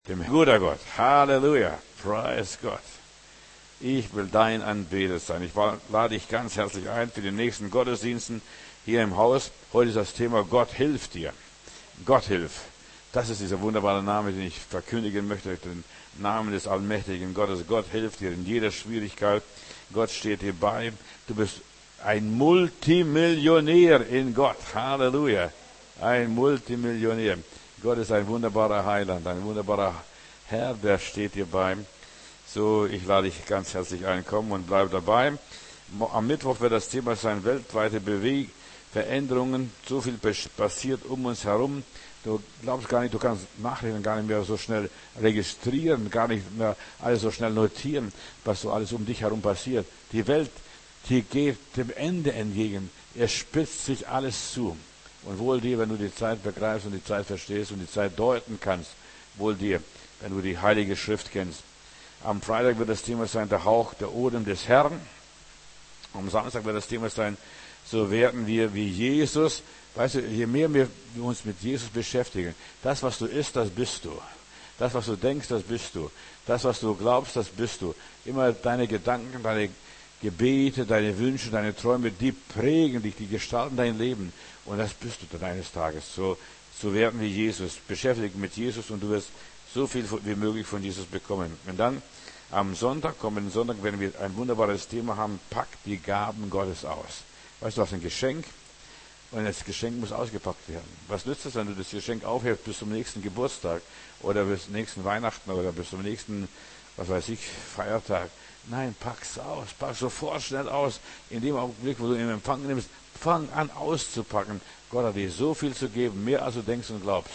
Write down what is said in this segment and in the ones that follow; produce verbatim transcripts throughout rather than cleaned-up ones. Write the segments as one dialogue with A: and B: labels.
A: Dem guter Gott. Halleluja. Preis Gott. Ich will dein Anbeter sein. Ich lade dich ganz herzlich ein für die nächsten Gottesdiensten hier im Haus. Heute ist das Thema Gott hilft dir. Gott hilft. Das ist dieser wunderbare Name, den ich verkündigen möchte. Den Namen des allmächtigen Gottes. Gott hilft dir in jeder Schwierigkeit. Gott steht dir bei. Du bist ein Multimillionär in Gott. Halleluja. Ein Multimillionär. Gott ist ein wunderbarer Heiland, ein wunderbarer Herr, der steht dir bei. So, ich lade dich ganz herzlich ein, komm und bleib dabei. Am Mittwoch wird das Thema sein, weltweite Bewe- Veränderungen. So viel passiert um uns herum. Du glaubst gar nicht, du kannst Nachrichten gar nicht mehr so schnell registrieren, gar nicht mehr alles so schnell notieren, was so alles um dich herum passiert. Die Welt, die geht dem Ende entgegen. Es spitzt sich alles zu. Und wohl dir, wenn du die Zeit begreifst und die Zeit verstehst und die Zeit deuten kannst. Wohl dir, wenn du die Heilige Schrift kennst. Am Freitag wird das Thema sein, der Hauch, der Odem des Herrn. Am Samstag wird das Thema sein, so werden wir wie Jesus. Weißt du, je mehr wir uns mit Jesus beschäftigen, das, was du isst, das bist du. Das, was du denkst, das bist du. Das, was du glaubst, das bist du. Immer deine Gedanken, deine Gebete, deine Wünsche, deine Träume, die prägen dich, die gestalten dein Leben. Und das bist du dann eines Tages. So, so werden wir Jesus. Beschäftigt mit Jesus und du wirst so viel wie möglich von Jesus bekommen. Und dann am Sonntag, kommenden Sonntag, werden wir ein wunderbares Thema haben. Pack die Gaben Gottes aus. Weißt du, was ein Geschenk? Und das Geschenk muss ausgepackt werden. Was nützt es, wenn du das Geschenk aufhebst bis zum nächsten Geburtstag oder bis zum nächsten Weihnachten oder bis zum nächsten, was weiß ich, Feiertag? Nein, pack's aus, pack sofort schnell aus. In dem Augenblick, wo du ihn in Empfang nimmst, fang an auszupacken. Gott hat dir so viel zu geben, mehr als du denkst und glaubst.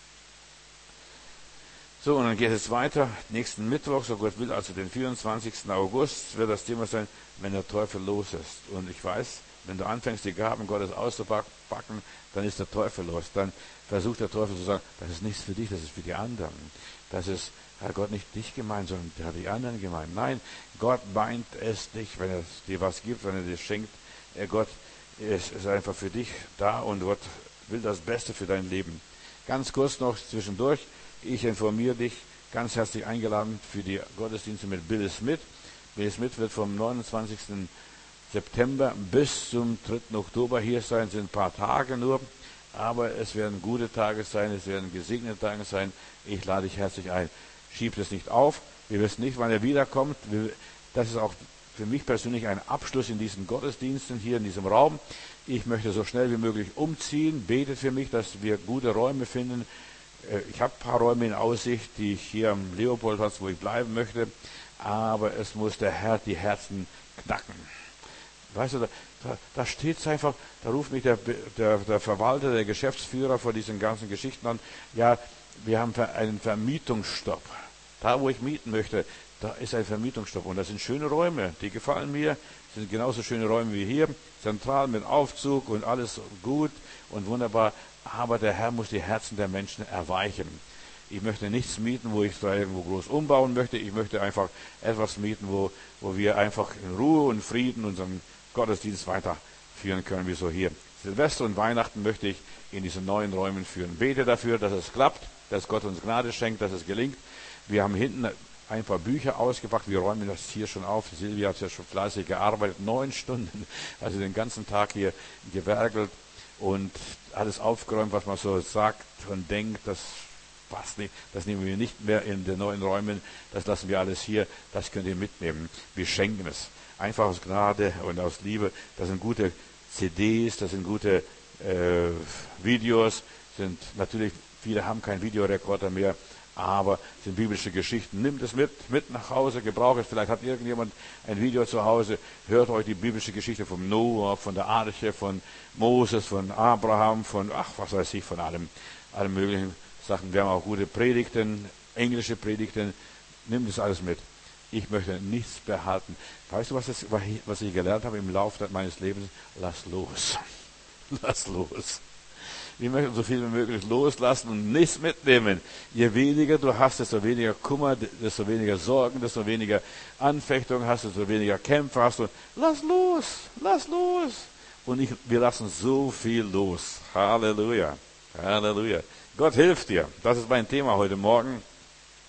A: So, und dann geht es weiter. Nächsten Mittwoch, so Gott will, also den vierundzwanzigsten August, wird das Thema sein, wenn der Teufel los ist. Und ich weiß, wenn du anfängst, die Gaben Gottes auszupacken, dann ist der Teufel los. Dann versucht der Teufel zu sagen, das ist nichts für dich, das ist für die anderen. Das ist, hat Gott nicht dich gemeint, sondern der hat die anderen gemeint. Nein, Gott meint es dich, wenn er dir was gibt, wenn er dir schenkt. Er Gott ist, ist einfach für dich da und Gott will das Beste für dein Leben. Ganz kurz noch zwischendurch. Ich informiere dich, ganz herzlich eingeladen für die Gottesdienste mit Bill Smith. Bill Smith wird vom neunundzwanzigsten September bis zum dritten Oktober hier sein. Es sind ein paar Tage nur, aber es werden gute Tage sein, es werden gesegnete Tage sein. Ich lade dich herzlich ein. Schieb es nicht auf. Wir wissen nicht, wann er wiederkommt. Das ist auch für mich persönlich ein Abschluss in diesen Gottesdiensten hier in diesem Raum. Ich möchte so schnell wie möglich umziehen. Betet für mich, dass wir gute Räume finden. Ich habe ein paar Räume in Aussicht, die ich hier am Leopoldplatz, wo ich bleiben möchte. Aber es muss der Herr die Herzen knacken. Weißt du, da, da, da steht es einfach, da ruft mich der, der, der Verwalter, der Geschäftsführer vor diesen ganzen Geschichten an. Ja, wir haben einen Vermietungsstopp. Da, wo ich mieten möchte, da ist ein Vermietungsstopp. Und das sind schöne Räume, die gefallen mir. Das sind genauso schöne Räume wie hier. Zentral mit Aufzug und alles gut und wunderbar. Aber der Herr muss die Herzen der Menschen erweichen. Ich möchte nichts mieten, wo ich da irgendwo groß umbauen möchte. Ich möchte einfach etwas mieten, wo, wo wir einfach in Ruhe und Frieden unseren Gottesdienst weiterführen können, wie so hier. Silvester und Weihnachten möchte ich in diesen neuen Räumen führen. Bete dafür, dass es klappt, dass Gott uns Gnade schenkt, dass es gelingt. Wir haben hinten ein paar Bücher ausgepackt. Wir räumen das hier schon auf. Silvia hat ja schon fleißig gearbeitet. Neun Stunden, also den ganzen Tag hier gewerkelt und alles aufgeräumt, was man so sagt und denkt, das passt nicht. Das nehmen wir nicht mehr in den neuen Räumen. Das lassen wir alles hier. Das könnt ihr mitnehmen. Wir schenken es. Einfach aus Gnade und aus Liebe. Das sind gute C Ds, das sind gute äh, Videos. Sind natürlich, viele haben keinen Videorekorder mehr, aber sind biblische Geschichten. Nimmt es mit, mit nach Hause, gebraucht es. Vielleicht hat irgendjemand ein Video zu Hause. Hört euch die biblische Geschichte von Noah, von der Arche, von Moses, von Abraham, von, ach, was weiß ich, von allem, allen möglichen Sachen. Wir haben auch gute Predigten, englische Predigten. Nimmt es alles mit. Ich möchte nichts behalten. Weißt du, was, das, was ich gelernt habe im Laufe meines Lebens? Lass los. Lass los. Wir möchten so viel wie möglich loslassen und nichts mitnehmen. Je weniger du hast, desto weniger Kummer, desto weniger Sorgen, desto weniger Anfechtung hast, desto weniger Kämpfe hast du. Lass los, lass los. Und ich, wir lassen so viel los. Halleluja, Halleluja. Gott hilft dir. Das ist mein Thema heute Morgen.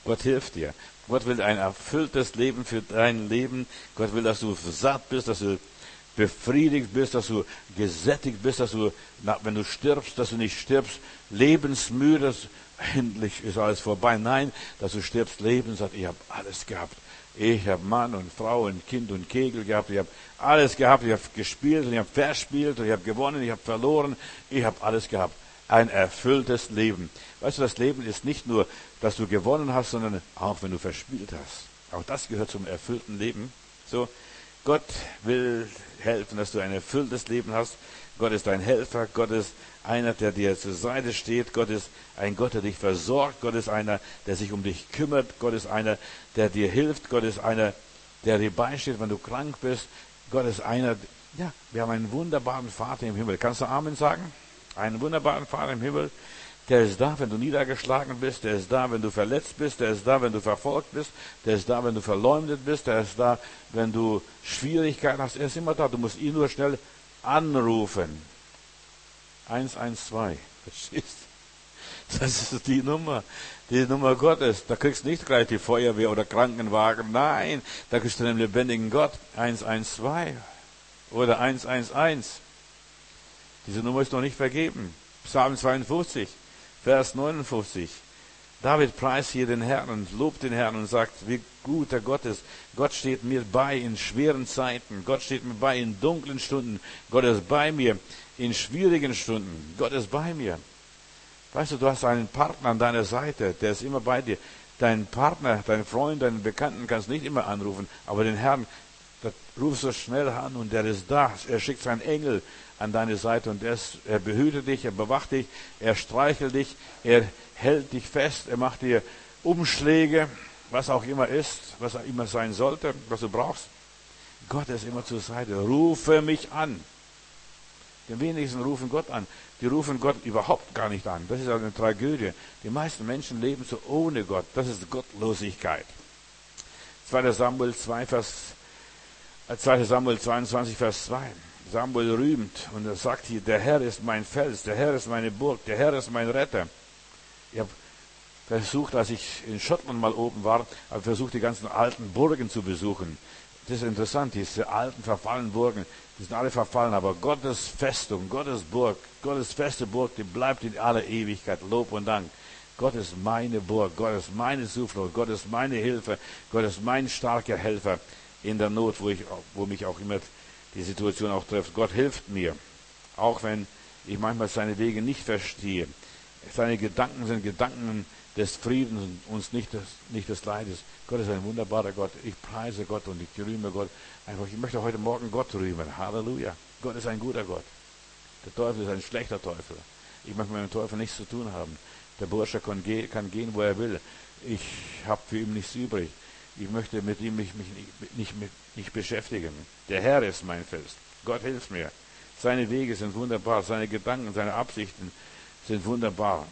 A: Gott hilft dir. Gott will ein erfülltes Leben für dein Leben. Gott will, dass du satt bist, dass du befriedigt bist, dass du gesättigt bist, dass du, wenn du stirbst, dass du nicht stirbst, lebensmüde, endlich ist alles vorbei. Nein, dass du stirbst, Leben, sagt, ich habe alles gehabt. Ich habe Mann und Frau und Kind und Kegel gehabt. Ich habe alles gehabt. Ich habe gespielt und ich habe verspielt und ich habe gewonnen, ich habe verloren. Ich habe alles gehabt. Ein erfülltes Leben. Weißt du, das Leben ist nicht nur, dass du gewonnen hast, sondern auch, wenn du verspielt hast. Auch das gehört zum erfüllten Leben. So, Gott will helfen, dass du ein erfülltes Leben hast. Gott ist dein Helfer. Gott ist einer, der dir zur Seite steht. Gott ist ein Gott, der dich versorgt. Gott ist einer, der sich um dich kümmert. Gott ist einer, der dir hilft. Gott ist einer, der dir beisteht, wenn du krank bist. Gott ist einer, ja, wir haben einen wunderbaren Vater im Himmel. Kannst du Amen sagen? Einen wunderbaren Vater im Himmel. Der ist da, wenn du niedergeschlagen bist. Der ist da, wenn du verletzt bist. Der ist da, wenn du verfolgt bist. Der ist da, wenn du verleumdet bist. Der ist da, wenn du Schwierigkeiten hast. Er ist immer da. Du musst ihn nur schnell anrufen. eins eins zwei. Verstehst? Das ist die Nummer. Die Nummer Gottes. Da kriegst du nicht gleich die Feuerwehr oder Krankenwagen. Nein, da kriegst du den lebendigen Gott. eins eins zwei oder eins eins eins. Diese Nummer ist noch nicht vergeben. Psalm zweiundfünfzig. Vers neunundfünfzig. David preist hier den Herrn und lobt den Herrn und sagt, wie gut der Gott ist. Gott steht mir bei in schweren Zeiten. Gott steht mir bei in dunklen Stunden. Gott ist bei mir in schwierigen Stunden. Gott ist bei mir. Weißt du, du hast einen Partner an deiner Seite, der ist immer bei dir. Deinen Partner, deinen Freund, deinen Bekannten kannst du nicht immer anrufen, aber den Herrn, da rufst du schnell an und der ist da. Er schickt seinen Engel an deine Seite und er, ist, er behütet dich, er bewacht dich, er streichelt dich, er hält dich fest, er macht dir Umschläge, was auch immer ist, was auch immer sein sollte, was du brauchst. Gott ist immer zur Seite. Rufe mich an. Die wenigsten rufen Gott an. Die rufen Gott überhaupt gar nicht an. Das ist eine Tragödie. Die meisten Menschen leben so ohne Gott. Das ist Gottlosigkeit. zweiter Samuel zwei, Vers, zweiter Samuel zweiundzwanzig, Vers zwei. Samuel rühmt und er sagt hier, der Herr ist mein Fels, der Herr ist meine Burg, der Herr ist mein Retter. Ich habe versucht, als ich in Schottland mal oben war, habe versucht, die ganzen alten Burgen zu besuchen. Das ist interessant, diese alten, verfallenen Burgen, die sind alle verfallen, aber Gottes Festung, Gottes Burg, Gottes feste Burg, die bleibt in aller Ewigkeit. Lob und Dank. Gott ist meine Burg, Gott ist meine Zuflucht, Gott ist meine Hilfe, Gott ist mein starker Helfer in der Not, wo, ich, wo mich auch immer die Situation auch trifft. Gott hilft mir, auch wenn ich manchmal seine Wege nicht verstehe. Seine Gedanken sind Gedanken des Friedens und nicht des, nicht des Leides. Gott ist ein wunderbarer Gott. Ich preise Gott und ich rühme Gott. Einfach, ich möchte heute Morgen Gott rühmen. Halleluja. Gott ist ein guter Gott. Der Teufel ist ein schlechter Teufel. Ich möchte mit dem Teufel nichts zu tun haben. Der Bursche kann, ge- kann gehen, wo er will. Ich habe für ihn nichts übrig. Ich möchte mit ihm mich, mich nicht, nicht, mit, nicht beschäftigen. Der Herr ist mein Fels. Gott hilft mir. Seine Wege sind wunderbar. Seine Gedanken, seine Absichten sind wunderbar.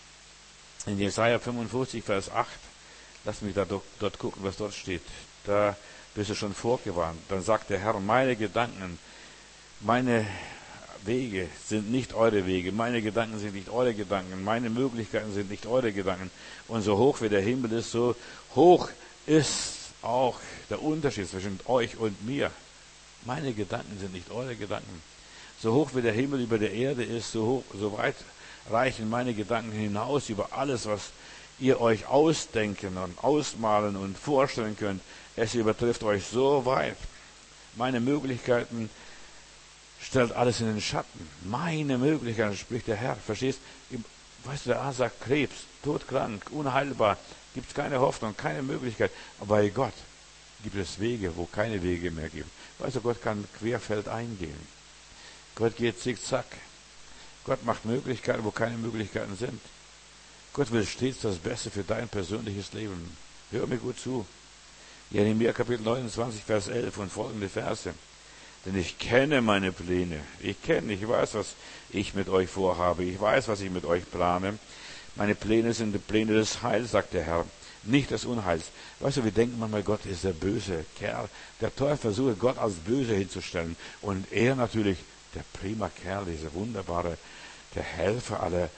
A: In Jesaja fünfundfünfzig, Vers acht, lass mich da dort, dort gucken, was dort steht. Da bist du schon vorgewarnt. Dann sagt der Herr, meine Gedanken, meine Wege sind nicht eure Wege, meine Gedanken sind nicht eure Gedanken, meine Möglichkeiten sind nicht eure Gedanken. Und so hoch wie der Himmel ist, so hoch ist auch der Unterschied zwischen euch und mir. Meine Gedanken sind nicht eure Gedanken. So hoch wie der Himmel über der Erde ist, so hoch, so weit reichen meine Gedanken hinaus über alles, was ihr euch ausdenken und ausmalen und vorstellen könnt. Es übertrifft euch so weit. Meine Möglichkeiten stellt alles in den Schatten. Meine Möglichkeiten, spricht der Herr. Verstehst? Weißt du, der Arzt sagt Krebs, todkrank, unheilbar, gibt es keine Hoffnung, keine Möglichkeit. Aber bei Gott gibt es Wege, wo keine Wege mehr gibt. Weißt du, Gott kann querfeldein gehen. Gott geht zickzack. Gott macht Möglichkeiten, wo keine Möglichkeiten sind. Gott will stets das Beste für dein persönliches Leben. Hör mir gut zu. Jeremia Kapitel neunundzwanzig, Vers elf und folgende Verse. Denn ich kenne meine Pläne. Ich kenne, ich weiß, was ich mit euch vorhabe. Ich weiß, was ich mit euch plane. Meine Pläne sind die Pläne des Heils, sagt der Herr, nicht des Unheils. Weißt du, wir denken manchmal, Gott ist der böse Kerl. Der Teufel versucht, Gott als böse hinzustellen. Und er natürlich, der prima Kerl, dieser wunderbare, der Helfer aller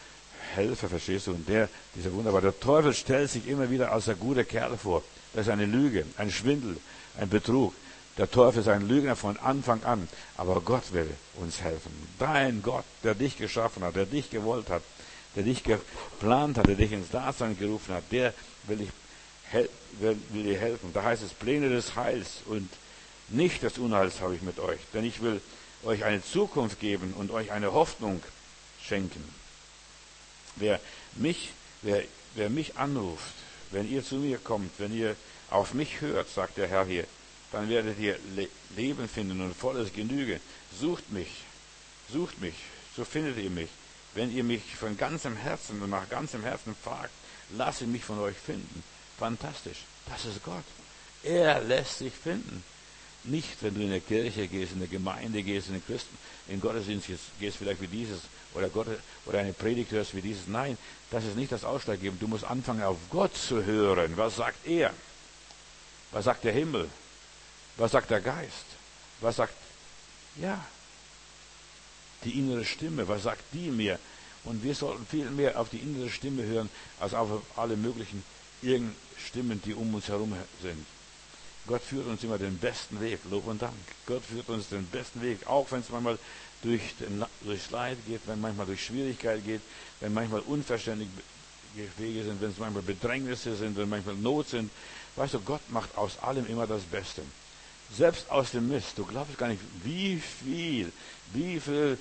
A: Helfer, verstehst du? Und der, dieser wunderbar, der Teufel stellt sich immer wieder als der gute Kerl vor. Das ist eine Lüge, ein Schwindel, ein Betrug. Der Teufel ist ein Lügner von Anfang an. Aber Gott will uns helfen. Dein Gott, der dich geschaffen hat, der dich gewollt hat, der dich geplant hat, der dich ins Dasein gerufen hat, der will, dich, will, will dir helfen. Da heißt es, Pläne des Heils und nicht des Unheils habe ich mit euch. Denn ich will euch eine Zukunft geben und euch eine Hoffnung schenken. Wer mich, wer, wer mich anruft, wenn ihr zu mir kommt, wenn ihr auf mich hört, sagt der Herr hier, dann werdet ihr Le- Leben finden und volles Genüge. Sucht mich, sucht mich, so findet ihr mich. Wenn ihr mich von ganzem Herzen und nach ganzem Herzen fragt, lasst mich von euch finden. Fantastisch, das ist Gott. Er lässt sich finden. Nicht, wenn du in der Kirche gehst, in der Gemeinde gehst, in den Christen, in den Gottesdienst gehst, vielleicht wie dieses, oder Gott, oder eine Predigt hörst wie dieses. Nein, das ist nicht das Ausschlaggebende. Du musst anfangen, auf Gott zu hören. Was sagt er? Was sagt der Himmel? Was sagt der Geist? Was sagt, ja, die innere Stimme? Was sagt die mir? Und wir sollten viel mehr auf die innere Stimme hören, als auf alle möglichen Stimmen, die um uns herum sind. Gott führt uns immer den besten Weg, Lob und Dank. Gott führt uns den besten Weg, auch wenn es manchmal durch den, durchs Leid geht, wenn manchmal durch Schwierigkeit geht, wenn manchmal unverständliche Wege sind, wenn es manchmal Bedrängnisse sind, wenn manchmal Not sind. Weißt du, Gott macht aus allem immer das Beste. Selbst aus dem Mist. Du glaubst gar nicht, wie viel, wie viel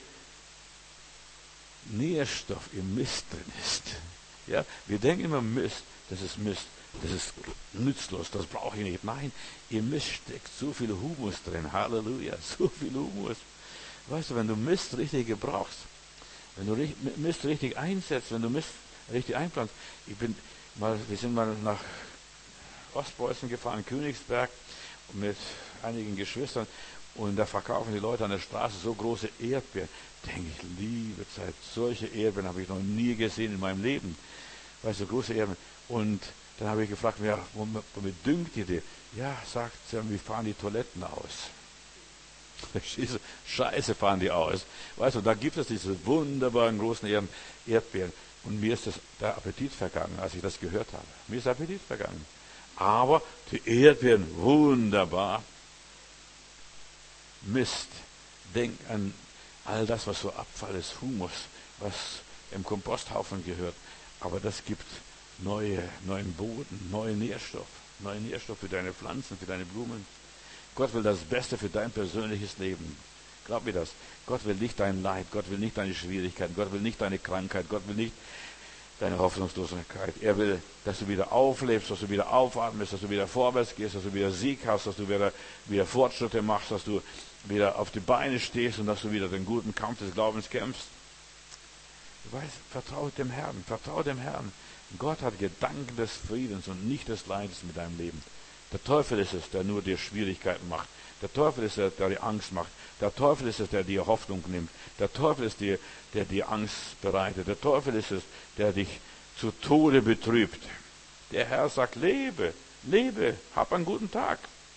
A: Nährstoff im Mist drin ist. Ja, wir denken immer Mist, das ist Mist. Das ist nützlos, das brauche ich nicht. Nein, im Mist steckt so viel Humus drin. Halleluja, so viel Humus. Weißt du, wenn du Mist richtig gebrauchst, wenn du Mist richtig einsetzt, wenn du Mist richtig einpflanzt. Ich bin mal, wir sind mal nach Ostpreußen gefahren, Königsberg, mit einigen Geschwistern, und da verkaufen die Leute an der Straße so große Erdbeeren. Denke ich, liebe Zeit, solche Erdbeeren habe ich noch nie gesehen in meinem Leben. Weißt du, große Erdbeeren. Und dann habe ich gefragt, ja, womit, womit düngt ihr die? Ja, sagt sie, wir fahren die Toiletten aus. Scheiße fahren die aus. Weißt du, da gibt es diese wunderbaren großen Erdbeeren. Und mir ist das, der Appetit vergangen, als ich das gehört habe. Mir ist der Appetit vergangen. Aber die Erdbeeren, wunderbar. Mist. Denk an all das, was so Abfall ist, Humus, was im Komposthaufen gehört. Aber das gibt neue, neuen Boden, neuen Nährstoff, neuen Nährstoff für deine Pflanzen, für deine Blumen. Gott will das Beste für dein persönliches Leben. Glaub mir das. Gott will nicht dein Leid, Gott will nicht deine Schwierigkeiten, Gott will nicht deine Krankheit, Gott will nicht deine Hoffnungslosigkeit. Er will, dass du wieder auflebst, dass du wieder aufatmest, dass du wieder vorwärts gehst, dass du wieder Sieg hast, dass du wieder, wieder Fortschritte machst, dass du wieder auf die Beine stehst und dass du wieder den guten Kampf des Glaubens kämpfst. Du weißt, vertraue dem Herrn, vertraue dem Herrn. Gott hat Gedanken des Friedens und nicht des Leides mit deinem Leben. Der Teufel ist es, der nur dir Schwierigkeiten macht. Der Teufel ist es, der dir Angst macht. Der Teufel ist es, der dir Hoffnung nimmt. Der Teufel ist der, der dir Angst bereitet. Der Teufel ist es, der dich zu Tode betrübt. Der Herr sagt, lebe, lebe, hab einen guten Tag.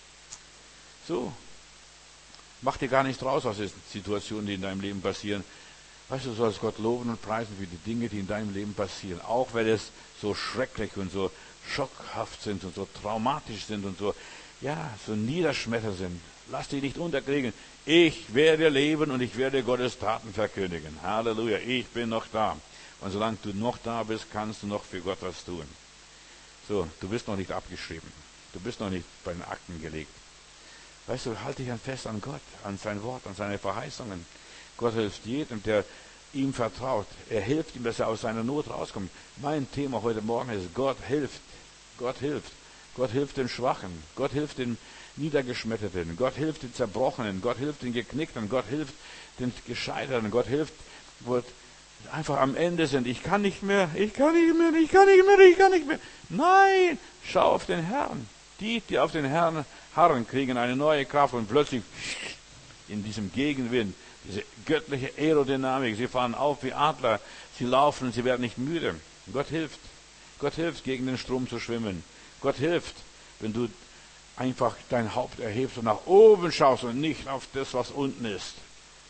A: So. Mach dir gar nicht raus aus den Situationen, die in deinem Leben passieren. Weißt du, du sollst Gott loben und preisen für die Dinge, die in deinem Leben passieren. Auch wenn es so schrecklich und so schockhaft sind und so traumatisch sind und so, ja, so niederschmetter sind. Lass dich nicht unterkriegen. Ich werde leben und ich werde Gottes Taten verkündigen. Halleluja, ich bin noch da. Und solange du noch da bist, kannst du noch für Gott was tun. So, du bist noch nicht abgeschrieben. Du bist noch nicht bei den Akten gelegt. Weißt du, halte dich fest an Gott, an sein Wort, an seine Verheißungen. Gott hilft jedem, der ihm vertraut. Er hilft ihm, dass er aus seiner Not rauskommt. Mein Thema heute Morgen ist, Gott hilft. Gott hilft. Gott hilft den Schwachen. Gott hilft den Niedergeschmetterten. Gott hilft den Zerbrochenen. Gott hilft den Geknickten. Gott hilft den Gescheiterten. Gott hilft, wo einfach am Ende sind. Ich kann nicht mehr, ich kann nicht mehr, ich kann nicht mehr, ich kann nicht mehr. Nein, schau auf den Herrn. Die, die auf den Herrn harren, kriegen eine neue Kraft und plötzlich in diesem Gegenwind, diese göttliche Aerodynamik, sie fahren auf wie Adler, sie laufen und sie werden nicht müde. Gott hilft. Gott hilft, gegen den Strom zu schwimmen. Gott hilft, wenn du einfach dein Haupt erhebst und nach oben schaust und nicht auf das, was unten ist.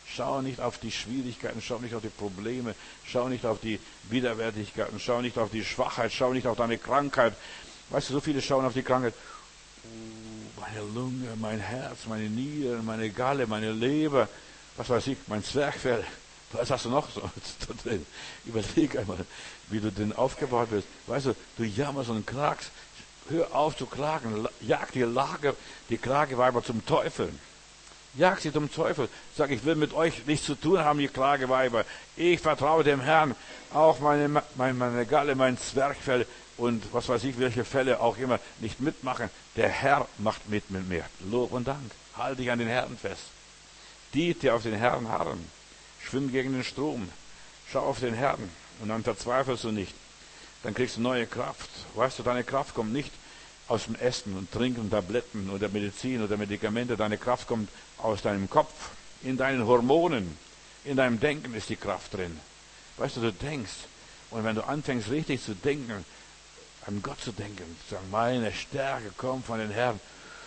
A: Schau nicht auf die Schwierigkeiten, schau nicht auf die Probleme, schau nicht auf die Widerwärtigkeiten, schau nicht auf die Schwachheit, schau nicht auf deine Krankheit. Weißt du, so viele schauen auf die Krankheit. Oh, meine Lunge, mein Herz, meine Nieren, meine Galle, meine Leber, was weiß ich, mein Zwerchfell. Was hast du noch so drin? Überleg einmal, wie du denn aufgebaut bist. Weißt du, du jammerst und klagst. Hör auf zu klagen. Jag die Lager, die Klageweiber zum Teufel. Jag sie zum Teufel. Sag, ich will mit euch nichts zu tun haben, ihr Klageweiber. Ich vertraue dem Herrn. Auch meine, meine, meine Galle, mein Zwerchfell und was weiß ich, welche Fälle auch immer nicht mitmachen. Der Herr macht mit mit mir. Lob und Dank. Halte dich an den Herrn fest. Diete auf den Herrn harren. Schwimm gegen den Strom. Schau auf den Herrn. Und dann verzweifelst du nicht. Dann kriegst du neue Kraft. Weißt du, deine Kraft kommt nicht aus dem Essen und Trinken, Tabletten oder Medizin oder Medikamente. Deine Kraft kommt aus deinem Kopf, in deinen Hormonen, in deinem Denken ist die Kraft drin. Weißt du, du denkst. Und wenn du anfängst, richtig zu denken, an Gott zu denken, zu sagen, meine Stärke kommt von den Herrn.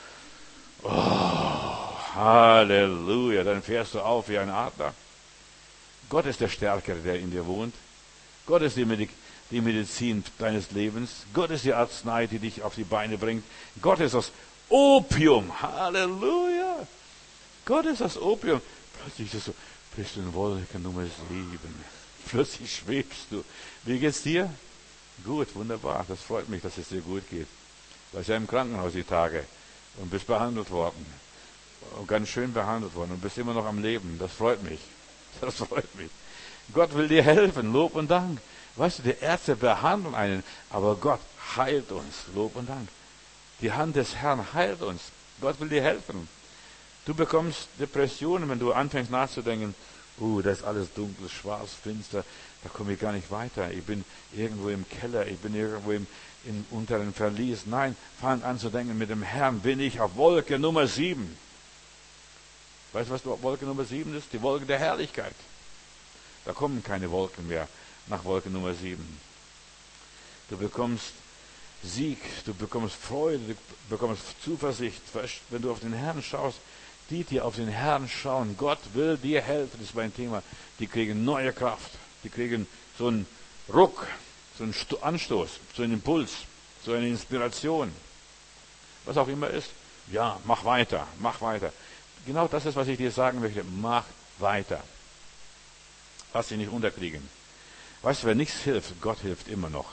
A: Oh, Halleluja. Dann fährst du auf wie ein Adler. Gott ist der Stärkere, der in dir wohnt. Gott ist die Medizin. Die Medizin deines Lebens. Gott ist die Arznei, die dich auf die Beine bringt. Gott ist das Opium. Halleluja. Gott ist das Opium. Plötzlich ist so, bist du in Wolke Nummer sieben. Plötzlich schwebst du. Wie geht's dir? Gut, wunderbar. Das freut mich, dass es dir gut geht. Du warst ja im Krankenhaus die Tage und bist behandelt worden. Und ganz schön behandelt worden und bist immer noch am Leben. Das freut mich. Das freut mich. Gott will dir helfen. Lob und Dank. Weißt du, die Ärzte behandeln einen, aber Gott heilt uns. Lob und Dank. Die Hand des Herrn heilt uns. Gott will dir helfen. Du bekommst Depressionen, wenn du anfängst nachzudenken, uh, das ist alles dunkel, schwarz, finster, da komme ich gar nicht weiter. Ich bin irgendwo im Keller, ich bin irgendwo im, im unteren Verlies. Nein, fang an zu denken, mit dem Herrn bin ich auf Wolke Nummer sieben. Weißt du, was Wolke Nummer sieben ist? Die Wolke der Herrlichkeit. Da kommen keine Wolken mehr nach Wolke Nummer sieben. Du bekommst Sieg, du bekommst Freude, du bekommst Zuversicht. Wenn du auf den Herrn schaust, die, die auf den Herrn schauen, Gott will dir helfen, das ist mein Thema. Die kriegen neue Kraft, die kriegen so einen Ruck, so einen Anstoß, so einen Impuls, so eine Inspiration. Was auch immer ist, ja, mach weiter, mach weiter. Genau das ist, was ich dir sagen möchte, mach weiter. Lass dich nicht unterkriegen. Weißt du, wenn nichts hilft, Gott hilft immer noch.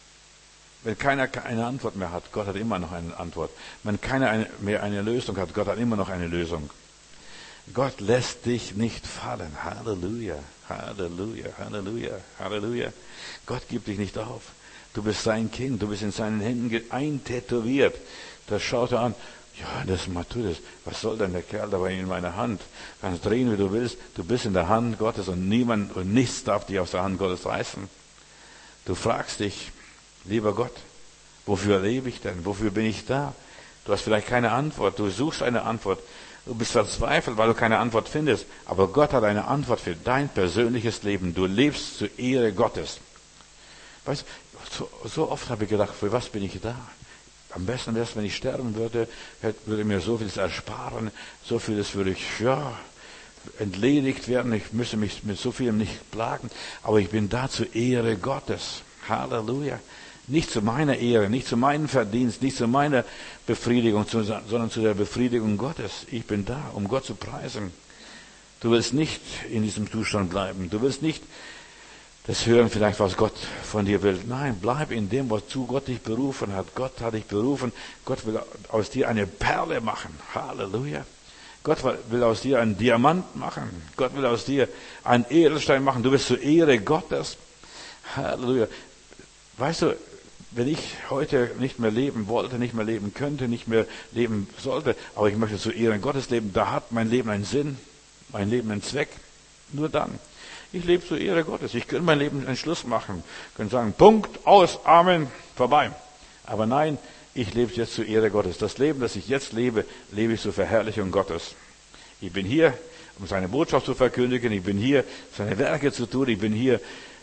A: Wenn keiner eine Antwort mehr hat, Gott hat immer noch eine Antwort. Wenn keiner mehr eine Lösung hat, Gott hat immer noch eine Lösung. Gott lässt dich nicht fallen. Halleluja, Halleluja, Halleluja, Halleluja. Gott gibt dich nicht auf. Du bist sein Kind, du bist in seinen Händen eintätowiert. Da schaut er an, ja, das Matthäus, was soll denn der Kerl dabei in meiner Hand? Kannst drehen, wie du willst. Du bist in der Hand Gottes und niemand und nichts darf dich aus der Hand Gottes reißen. Du fragst dich, lieber Gott, wofür lebe ich denn? Wofür bin ich da? Du hast vielleicht keine Antwort. Du suchst eine Antwort. Du bist verzweifelt, weil du keine Antwort findest. Aber Gott hat eine Antwort für dein persönliches Leben. Du lebst zur Ehre Gottes. Weißt du, so, so oft habe ich gedacht, für was bin ich da? Am besten wäre es, wenn ich sterben würde, würde mir so vieles ersparen, so vieles würde ich, ja, entledigt werden. Ich müsste mich mit so vielem nicht plagen. Aber ich bin da zur Ehre Gottes. Halleluja. Nicht zu meiner Ehre, nicht zu meinem Verdienst, nicht zu meiner Befriedigung, sondern zu der Befriedigung Gottes. Ich bin da, um Gott zu preisen. Du willst nicht in diesem Zustand bleiben. Du willst nicht das hören vielleicht, was Gott von dir will. Nein, bleib in dem, wozu Gott dich berufen hat. Gott hat dich berufen. Gott will aus dir eine Perle machen. Halleluja. Gott will aus dir einen Diamant machen. Gott will aus dir einen Edelstein machen. Du bist zur Ehre Gottes. Halleluja. Weißt du, wenn ich heute nicht mehr leben wollte, nicht mehr leben könnte, nicht mehr leben sollte, aber ich möchte zur Ehre Gottes leben, da hat mein Leben einen Sinn, mein Leben einen Zweck. Nur dann. Ich lebe zur Ehre Gottes. Ich könnte mein Leben einen Schluss machen. Ich könnte sagen, Punkt, aus, Amen, vorbei. Aber nein, ich lebe jetzt zur Ehre Gottes. Das Leben, das ich jetzt lebe, lebe ich zur Verherrlichung Gottes. Ich bin hier, um seine Botschaft zu verkündigen. Ich bin hier, seine Werke zu tun. Ich bin hier,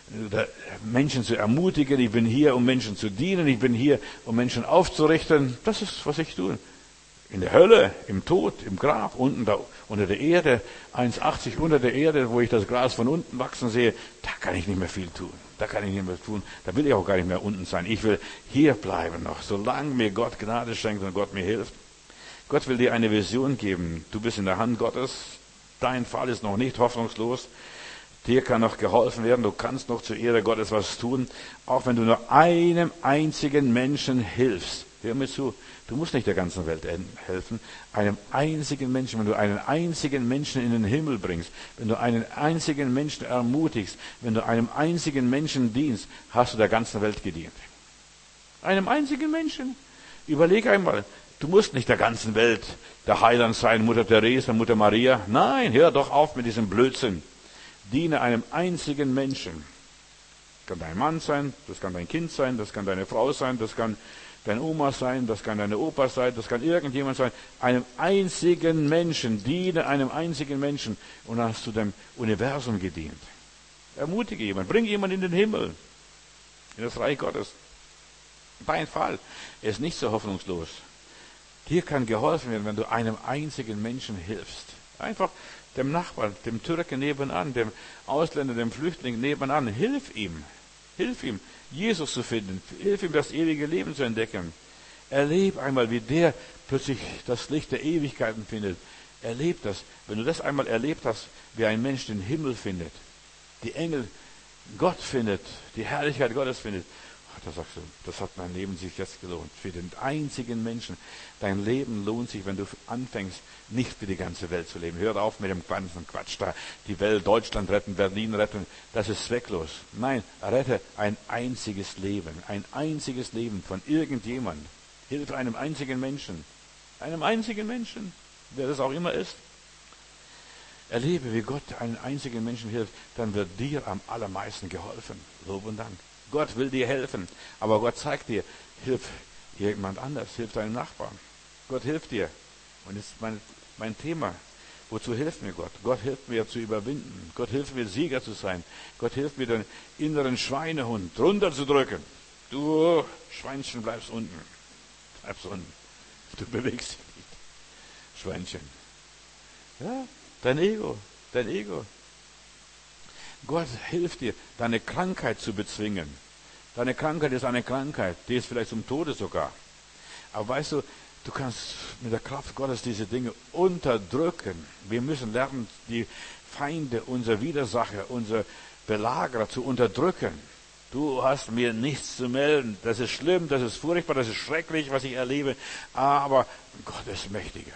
A: Menschen zu ermutigen. Ich bin hier, um Menschen zu dienen. Ich bin hier, um Menschen aufzurichten. Das ist, was ich tue. In der Hölle, im Tod, im Grab, unten da, unter der Erde, eins Komma achtzig unter der Erde, wo ich das Gras von unten wachsen sehe, da kann ich nicht mehr viel tun. Da kann ich nicht mehr tun. Da will ich auch gar nicht mehr unten sein. Ich will hier bleiben noch, solange mir Gott Gnade schenkt und Gott mir hilft. Gott will dir eine Vision geben. Du bist in der Hand Gottes. Dein Fall ist noch nicht hoffnungslos. Dir kann noch geholfen werden. Du kannst noch zur Ehre Gottes was tun. Auch wenn du nur einem einzigen Menschen hilfst. Hör mir zu. Du musst nicht der ganzen Welt helfen. Einem einzigen Menschen, wenn du einen einzigen Menschen in den Himmel bringst, wenn du einen einzigen Menschen ermutigst, wenn du einem einzigen Menschen dienst, hast du der ganzen Welt gedient. Einem einzigen Menschen. Überleg einmal, du musst nicht der ganzen Welt der Heiland sein, Mutter Teresa, Mutter Maria. Nein, hör doch auf mit diesem Blödsinn. Diene einem einzigen Menschen. Das kann dein Mann sein, das kann dein Kind sein, das kann deine Frau sein, das kann deine Oma sein, das kann deine Opa sein, das kann irgendjemand sein. Einem einzigen Menschen, diene einem einzigen Menschen und dann hast du dem Universum gedient. Ermutige jemanden, bring jemanden in den Himmel, in das Reich Gottes. Dein Fall ist nicht so hoffnungslos. Dir kann geholfen werden, wenn du einem einzigen Menschen hilfst. Einfach dem Nachbarn, dem Türken nebenan, dem Ausländer, dem Flüchtling nebenan, hilf ihm. Hilf ihm, Jesus zu finden. Hilf ihm, das ewige Leben zu entdecken. Erleb einmal, wie der plötzlich das Licht der Ewigkeiten findet. Erleb das. Wenn du das einmal erlebt hast, wie ein Mensch den Himmel findet, die Engel Gott findet, die Herrlichkeit Gottes findet, ach, da sagst du, das hat mein Leben sich jetzt gelohnt. Für den einzigen Menschen. Dein Leben lohnt sich, wenn du anfängst, nicht für die ganze Welt zu leben. Hör auf mit dem ganzen Quatsch da. Die Welt, Deutschland retten, Berlin retten. Das ist zwecklos. Nein, rette ein einziges Leben. Ein einziges Leben von irgendjemand. Hilfe einem einzigen Menschen. Einem einzigen Menschen. Wer das auch immer ist. Erlebe, wie Gott einem einzigen Menschen hilft. Dann wird dir am allermeisten geholfen. Lob und Dank. Gott will dir helfen. Aber Gott zeigt dir, hilf jemand anders. Hilf deinem Nachbarn. Gott hilft dir. Und das ist mein, mein Thema. Wozu hilft mir Gott? Gott hilft mir zu überwinden. Gott hilft mir, Sieger zu sein. Gott hilft mir, den inneren Schweinehund runterzudrücken. Du Schweinchen bleibst unten. Bleibst unten. Du bewegst dich nicht. Schweinchen. Ja, dein Ego. Dein Ego. Gott hilft dir, deine Krankheit zu bezwingen. Deine Krankheit ist eine Krankheit. Die ist vielleicht zum Tode sogar. Aber weißt du, du kannst mit der Kraft Gottes diese Dinge unterdrücken. Wir müssen lernen, die Feinde, unsere Widersacher, unsere Belagerer zu unterdrücken. Du hast mir nichts zu melden. Das ist schlimm, das ist furchtbar, das ist schrecklich, was ich erlebe. Aber Gott ist mächtiger.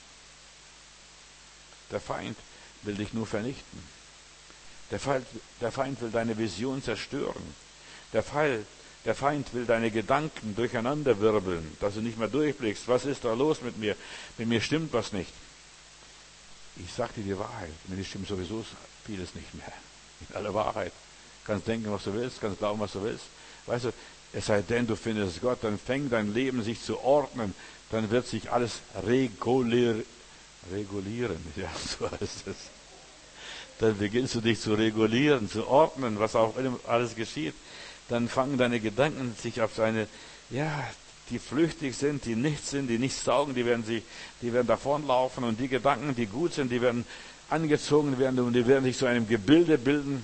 A: Der Feind will dich nur vernichten. Der Feind, der Feind will deine Vision zerstören. Der Feind Der Feind will deine Gedanken durcheinanderwirbeln, dass du nicht mehr durchblickst. Was ist da los mit mir? Mit mir stimmt was nicht. Ich sage dir die Wahrheit. Mit mir stimmt sowieso vieles nicht mehr. In aller Wahrheit. Du kannst denken, was du willst, kannst glauben, was du willst. Weißt du, es sei denn, du findest Gott, dann fängt dein Leben sich zu ordnen. Dann wird sich alles regulier, regulieren. Ja, so heißt es. Dann beginnst du dich zu regulieren, zu ordnen, was auch immer alles geschieht. Dann fangen deine Gedanken sich auf seine, ja, die flüchtig sind, die nichts sind, die nichts saugen, die werden sich, die werden davonlaufen und die Gedanken, die gut sind, die werden angezogen werden und die werden sich zu einem Gebilde bilden.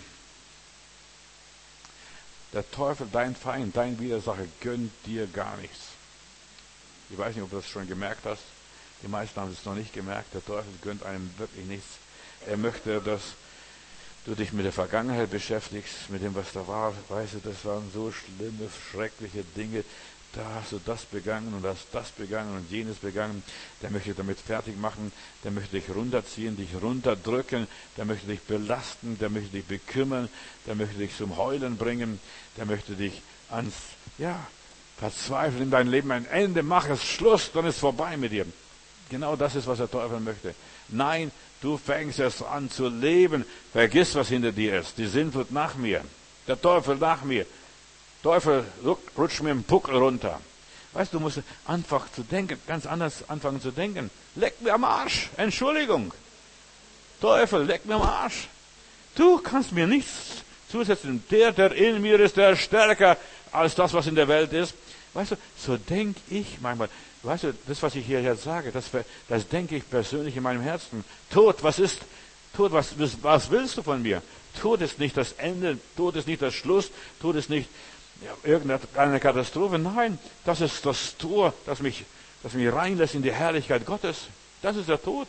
A: Der Teufel, dein Feind, dein Widersacher, gönnt dir gar nichts. Ich weiß nicht, ob du das schon gemerkt hast. Die meisten haben es noch nicht gemerkt. Der Teufel gönnt einem wirklich nichts. Er möchte, dass du dich mit der Vergangenheit beschäftigst, mit dem, was da war. Weißt du, das waren so schlimme, schreckliche Dinge. Da hast du das begangen und hast das begangen und jenes begangen. Der möchte damit fertig machen. Der möchte dich runterziehen, dich runterdrücken. Der möchte dich belasten. Der möchte dich bekümmern. Der möchte dich zum Heulen bringen. Der möchte dich ans, ja, Verzweifeln in dein Leben. Ein Ende, mach es Schluss, dann ist vorbei mit dir. Genau das ist, was der Teufel möchte. Nein, du fängst erst an zu leben. Vergiss, was hinter dir ist. Die Sintflut nach mir. Der Teufel nach mir. Teufel, rutsch mir im Puckel runter. Weißt du, du musst einfach zu denken, ganz anders anfangen zu denken. Leck mir am Arsch. Entschuldigung. Teufel, leck mir am Arsch. Du kannst mir nichts zusetzen. Der, der in mir ist, der ist stärker als das, was in der Welt ist. Weißt du, so denke ich manchmal. Weißt du, das, was ich hier jetzt sage, das, das denke ich persönlich in meinem Herzen. Tod, was ist? Tod, was, was willst du von mir? Tod ist nicht das Ende, Tod ist nicht das Schluss, Tod ist nicht ja, irgendeine Katastrophe. Nein, das ist das Tor, das mich, das mich reinlässt in die Herrlichkeit Gottes. Das ist der Tod.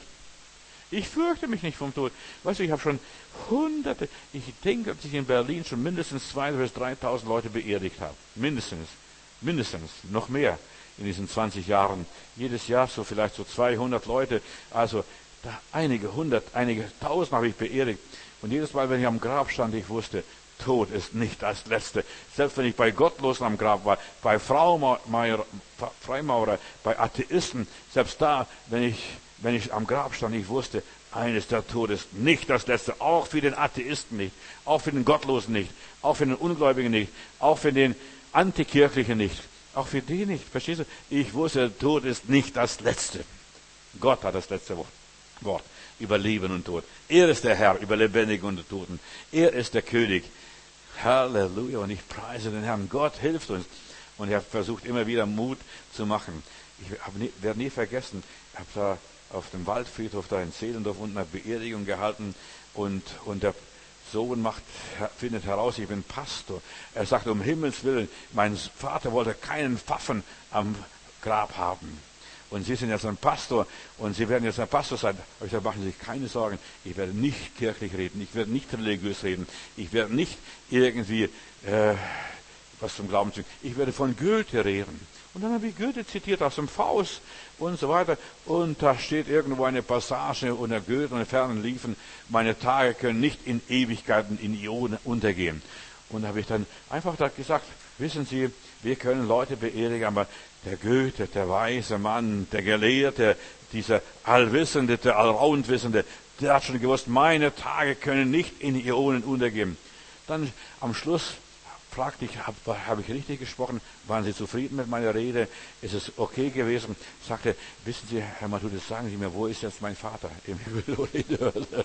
A: Ich fürchte mich nicht vom Tod. Weißt du, ich habe schon hunderte, ich denke, dass ich in Berlin schon mindestens zweitausend bis dreitausend Leute beerdigt habe. Mindestens. Mindestens. Noch mehr in diesen zwanzig Jahren. Jedes Jahr so vielleicht so zweihundert Leute. Also da einige hundert, einige tausend habe ich beerdigt. Und jedes Mal, wenn ich am Grab stand, ich wusste, Tod ist nicht das Letzte. Selbst wenn ich bei Gottlosen am Grab war, bei Freimaurer, Freimaurer, bei Atheisten, selbst da, wenn ich Wenn ich am Grab stand, ich wusste, eines, der Tod ist nicht das Letzte. Auch für den Atheisten nicht. Auch für den Gottlosen nicht. Auch für den Ungläubigen nicht. Auch für den Antikirchlichen nicht. Auch für die nicht. Verstehst du? Ich wusste, der Tod ist nicht das Letzte. Gott hat das letzte Wort über Leben und Tod. Er ist der Herr über Lebendigen und Toten. Er ist der König. Halleluja. Und ich preise den Herrn. Gott hilft uns. Und er versucht immer wieder Mut zu machen. Ich werde nie vergessen, ich habe da auf dem Waldfriedhof da in Zehlendorf unten eine Beerdigung gehalten und, und der Sohn macht, findet heraus, ich bin Pastor. Er sagt, um Himmels Willen, mein Vater wollte keinen Pfaffen am Grab haben. Und Sie sind jetzt ein Pastor und Sie werden jetzt ein Pastor sein. Aber ich sage, machen Sie sich keine Sorgen. Ich werde nicht kirchlich reden. Ich werde nicht religiös reden. Ich werde nicht irgendwie äh, was zum Glauben zu. Ich werde von Goethe reden. Und dann habe ich Goethe zitiert aus dem Faust und so weiter. Und da steht irgendwo eine Passage unter Goethe und fernen liefen, meine Tage können nicht in Ewigkeiten in Ionen untergehen. Und da habe ich dann einfach da gesagt, wissen Sie, wir können Leute beerdigen, aber der Goethe, der weise Mann, der Gelehrte, dieser Allwissende, der Allroundwissende, der hat schon gewusst, meine Tage können nicht in Ionen untergehen. Dann am Schluss fragte ich, habe hab ich richtig gesprochen? Waren Sie zufrieden mit meiner Rede? Ist es okay gewesen? Sagte, wissen Sie, Herr Matthäus, sagen Sie mir, wo ist jetzt mein Vater? Im Himmel oder in der Hölle?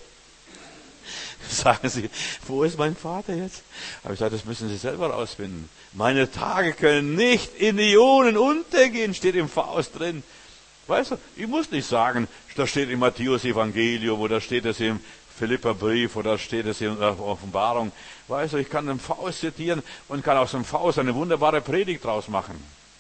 A: Sagen Sie, wo ist mein Vater jetzt? Aber ich sagte, das müssen Sie selber rausfinden. Meine Tage können nicht in Ionen untergehen, steht im Faust drin. Weißt du, ich muss nicht sagen, da steht im Matthäus Evangelium oder steht es im Philipperbrief oder steht es in der Offenbarung. Weißt du, ich kann den Faust zitieren und kann aus dem Faust eine wunderbare Predigt draus machen.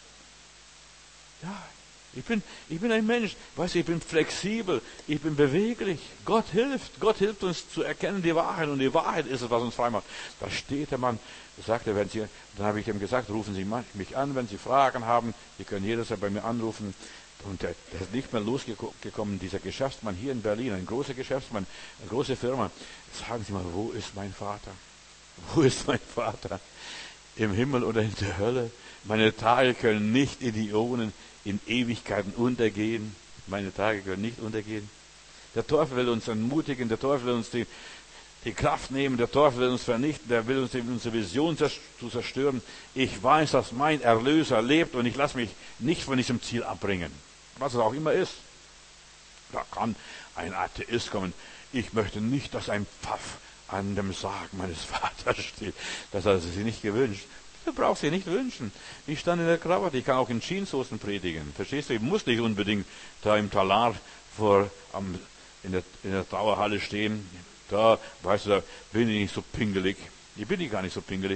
A: Ja, ich bin, ich bin ein Mensch, weißt du, ich bin flexibel, ich bin beweglich. Gott hilft, Gott hilft uns zu erkennen die Wahrheit und die Wahrheit ist es, was uns frei macht. Da steht der Mann, da sagt er, wenn Sie, dann habe ich ihm gesagt, rufen Sie mich an, wenn Sie Fragen haben, Sie können jederzeit bei mir anrufen. Und der, der ist nicht mehr losgekommen, dieser Geschäftsmann hier in Berlin, ein großer Geschäftsmann, eine große Firma. Sagen Sie mal, wo ist mein Vater? Wo ist mein Vater? Im Himmel oder in der Hölle? Meine Tage können nicht in Ionen, in Ewigkeiten untergehen. Meine Tage können nicht untergehen. Der Teufel will uns entmutigen, der Teufel will uns die, die Kraft nehmen, der Teufel will uns vernichten, der will uns unsere Vision zu zerstören. Ich weiß, dass mein Erlöser lebt und ich lasse mich nicht von diesem Ziel abbringen. Was es auch immer ist. Da kann ein Atheist kommen. Ich möchte nicht, dass ein Pfaff an dem Sarg meines Vaters steht. Das hat er sich nicht gewünscht. Du brauchst sie nicht wünschen. Ich stand in der Krawatte, ich kann auch in Jeanshosen predigen. Verstehst du? Ich muss nicht unbedingt da im Talar vor, am, in, der, in der Trauerhalle stehen. Da, weißt du, da bin ich nicht so pingelig. Ich bin gar nicht so pingelig.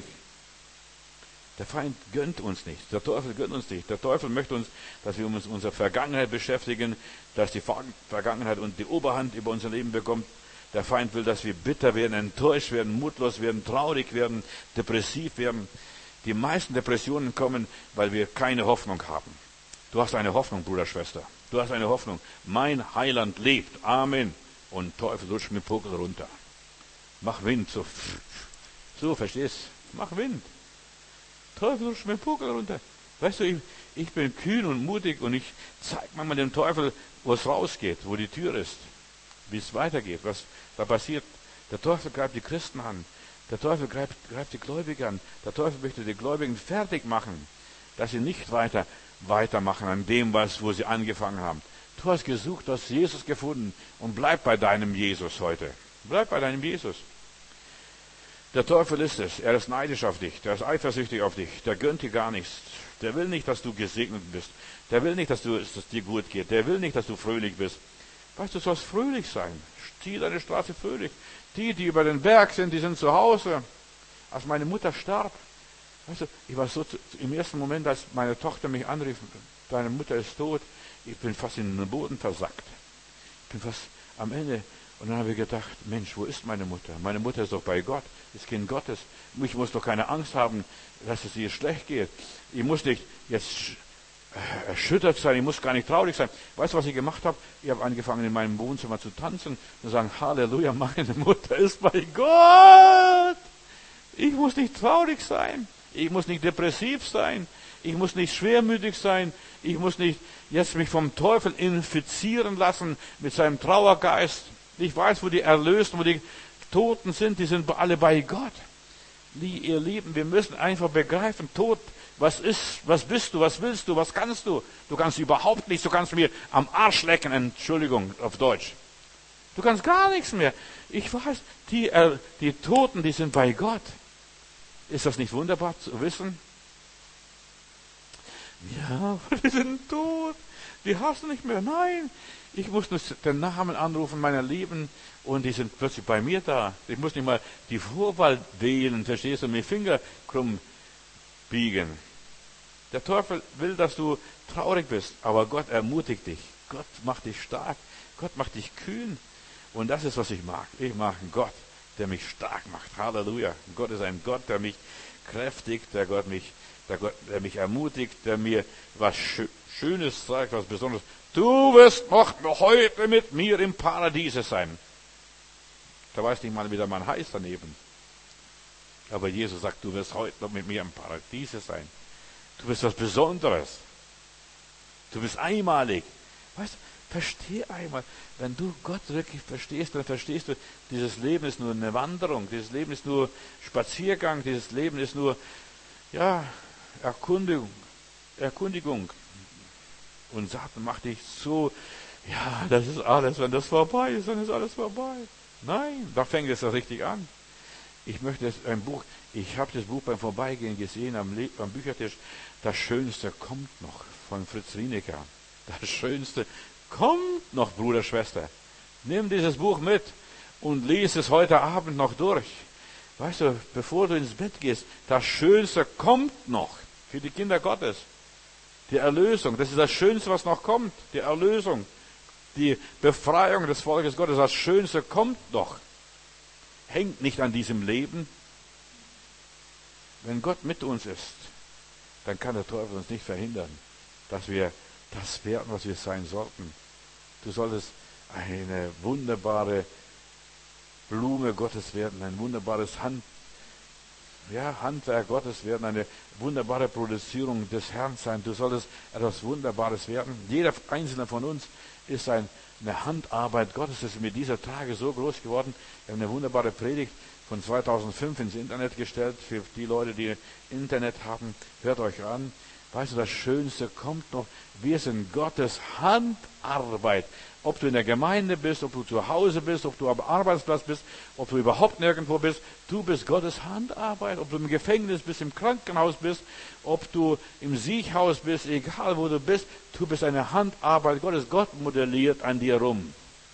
A: Der Feind gönnt uns nicht. Der Teufel gönnt uns nicht. Der Teufel möchte uns, dass wir uns mit unserer Vergangenheit beschäftigen, dass die Vergangenheit und die Oberhand über unser Leben bekommt. Der Feind will, dass wir bitter werden, enttäuscht werden, mutlos werden, traurig werden, depressiv werden. Die meisten Depressionen kommen, weil wir keine Hoffnung haben. Du hast eine Hoffnung, Bruder, Schwester. Du hast eine Hoffnung. Mein Heiland lebt. Amen. Und Teufel rutscht mit Puckel runter. Mach Wind. So, so verstehst du? Mach Wind. Teufel rutscht mit Puckel runter. Weißt du, ich, ich bin kühn und mutig und ich zeige manchmal dem Teufel, wo es rausgeht, wo die Tür ist, wie es weitergeht, was da passiert. Der Teufel greift die Christen an. Der Teufel greift, greift die Gläubigen an. Der Teufel möchte die Gläubigen fertig machen, dass sie nicht weiter weitermachen an dem, was, wo sie angefangen haben. Du hast gesucht, du hast Jesus gefunden und bleib bei deinem Jesus heute. Bleib bei deinem Jesus. Der Teufel ist es. Er ist neidisch auf dich. Der ist eifersüchtig auf dich. Der gönnt dir gar nichts. Der will nicht, dass du gesegnet bist. Der will nicht, dass, du, dass es dir gut geht. Der will nicht, dass du fröhlich bist. Weißt du, du sollst fröhlich sein. Zieh deine Straße fröhlich. Die, die über den Berg sind, die sind zu Hause. Als meine Mutter starb, weißt du, ich war so zu, im ersten Moment, als meine Tochter mich anrief, deine Mutter ist tot, ich bin fast in den Boden versackt. Ich bin fast am Ende. Und dann habe ich gedacht, Mensch, wo ist meine Mutter? Meine Mutter ist doch bei Gott, ist Kind Gottes. Ich muss doch keine Angst haben, dass es ihr schlecht geht. Ich muss nicht jetzt erschüttert sein, ich muss gar nicht traurig sein. Weißt du, was ich gemacht habe? Ich habe angefangen, in meinem Wohnzimmer zu tanzen und zu sagen, Halleluja, meine Mutter ist bei Gott. Ich muss nicht traurig sein. Ich muss nicht depressiv sein. Ich muss nicht schwermütig sein. Ich muss nicht jetzt mich vom Teufel infizieren lassen mit seinem Trauergeist. Ich weiß, wo die Erlösten, wo die Toten sind, die sind alle bei Gott. Ihr Lieben, wir müssen einfach begreifen, Tod, was ist, was bist du, was willst du, was kannst du? Du kannst überhaupt nichts, du kannst mir am Arsch lecken, Entschuldigung, auf Deutsch. Du kannst gar nichts mehr. Ich weiß, die, äh, die Toten, die sind bei Gott. Ist das nicht wunderbar zu wissen? Ja, die sind tot. Die hast du nicht mehr. Nein, ich muss nur den Namen anrufen meiner Lieben und die sind plötzlich bei mir da. Ich muss nicht mal die Vorwahl wählen, verstehst du, mit Finger krumm biegen. Der Teufel will, dass du traurig bist, aber Gott ermutigt dich. Gott macht dich stark. Gott macht dich kühn. Und das ist, was ich mag. Ich mag einen Gott, der mich stark macht. Halleluja. Gott ist ein Gott, der mich kräftigt, der Gott mich, der Gott, der mich ermutigt, der mir was Schönes sagt, was Besonderes. Du wirst noch heute mit mir im Paradiese sein. Da weiß nicht mal, wie der Mann heißt daneben. Aber Jesus sagt, du wirst heute noch mit mir im Paradiese sein. Du bist was Besonderes. Du bist einmalig. Weißt du, versteh einmal, wenn du Gott wirklich verstehst, dann verstehst du, dieses Leben ist nur eine Wanderung, dieses Leben ist nur Spaziergang, dieses Leben ist nur, ja, Erkundigung, Erkundigung. Und Satan macht dich so, ja, das ist alles, wenn das vorbei ist, dann ist alles vorbei. Nein, da fängt es ja richtig an. Ich möchte ein Buch, ich habe das Buch beim Vorbeigehen gesehen am, Le- am Büchertisch, das Schönste kommt noch, von Fritz Rienecker. Das Schönste kommt noch, Bruder, Schwester. Nimm dieses Buch mit und lies es heute Abend noch durch. Weißt du, bevor du ins Bett gehst, das Schönste kommt noch für die Kinder Gottes. Die Erlösung, das ist das Schönste, was noch kommt. Die Erlösung, die Befreiung des Volkes Gottes, das Schönste kommt noch. Hängt nicht an diesem Leben. Wenn Gott mit uns ist, dann kann der Teufel uns nicht verhindern, dass wir das werden, was wir sein sollten. Du solltest eine wunderbare Blume Gottes werden, ein wunderbares Hand, ja, Handwerk Gottes werden, eine wunderbare Produzierung des Herrn sein. Du solltest etwas Wunderbares werden. Jeder einzelne von uns ist ein, eine Handarbeit Gottes. Das ist mit dieser Tage so groß geworden. Wir haben eine wunderbare Predigt von zweitausendfünf ins Internet gestellt. Für die Leute, die Internet haben, hört euch an. Weißt du, das Schönste kommt noch. Wir sind Gottes Handarbeit. Ob du in der Gemeinde bist, ob du zu Hause bist, ob du am Arbeitsplatz bist, ob du überhaupt nirgendwo bist, du bist Gottes Handarbeit. Ob du im Gefängnis bist, im Krankenhaus bist, ob du im Siechhaus bist, egal wo du bist, du bist eine Handarbeit Gottes. Gott modelliert an dir rum.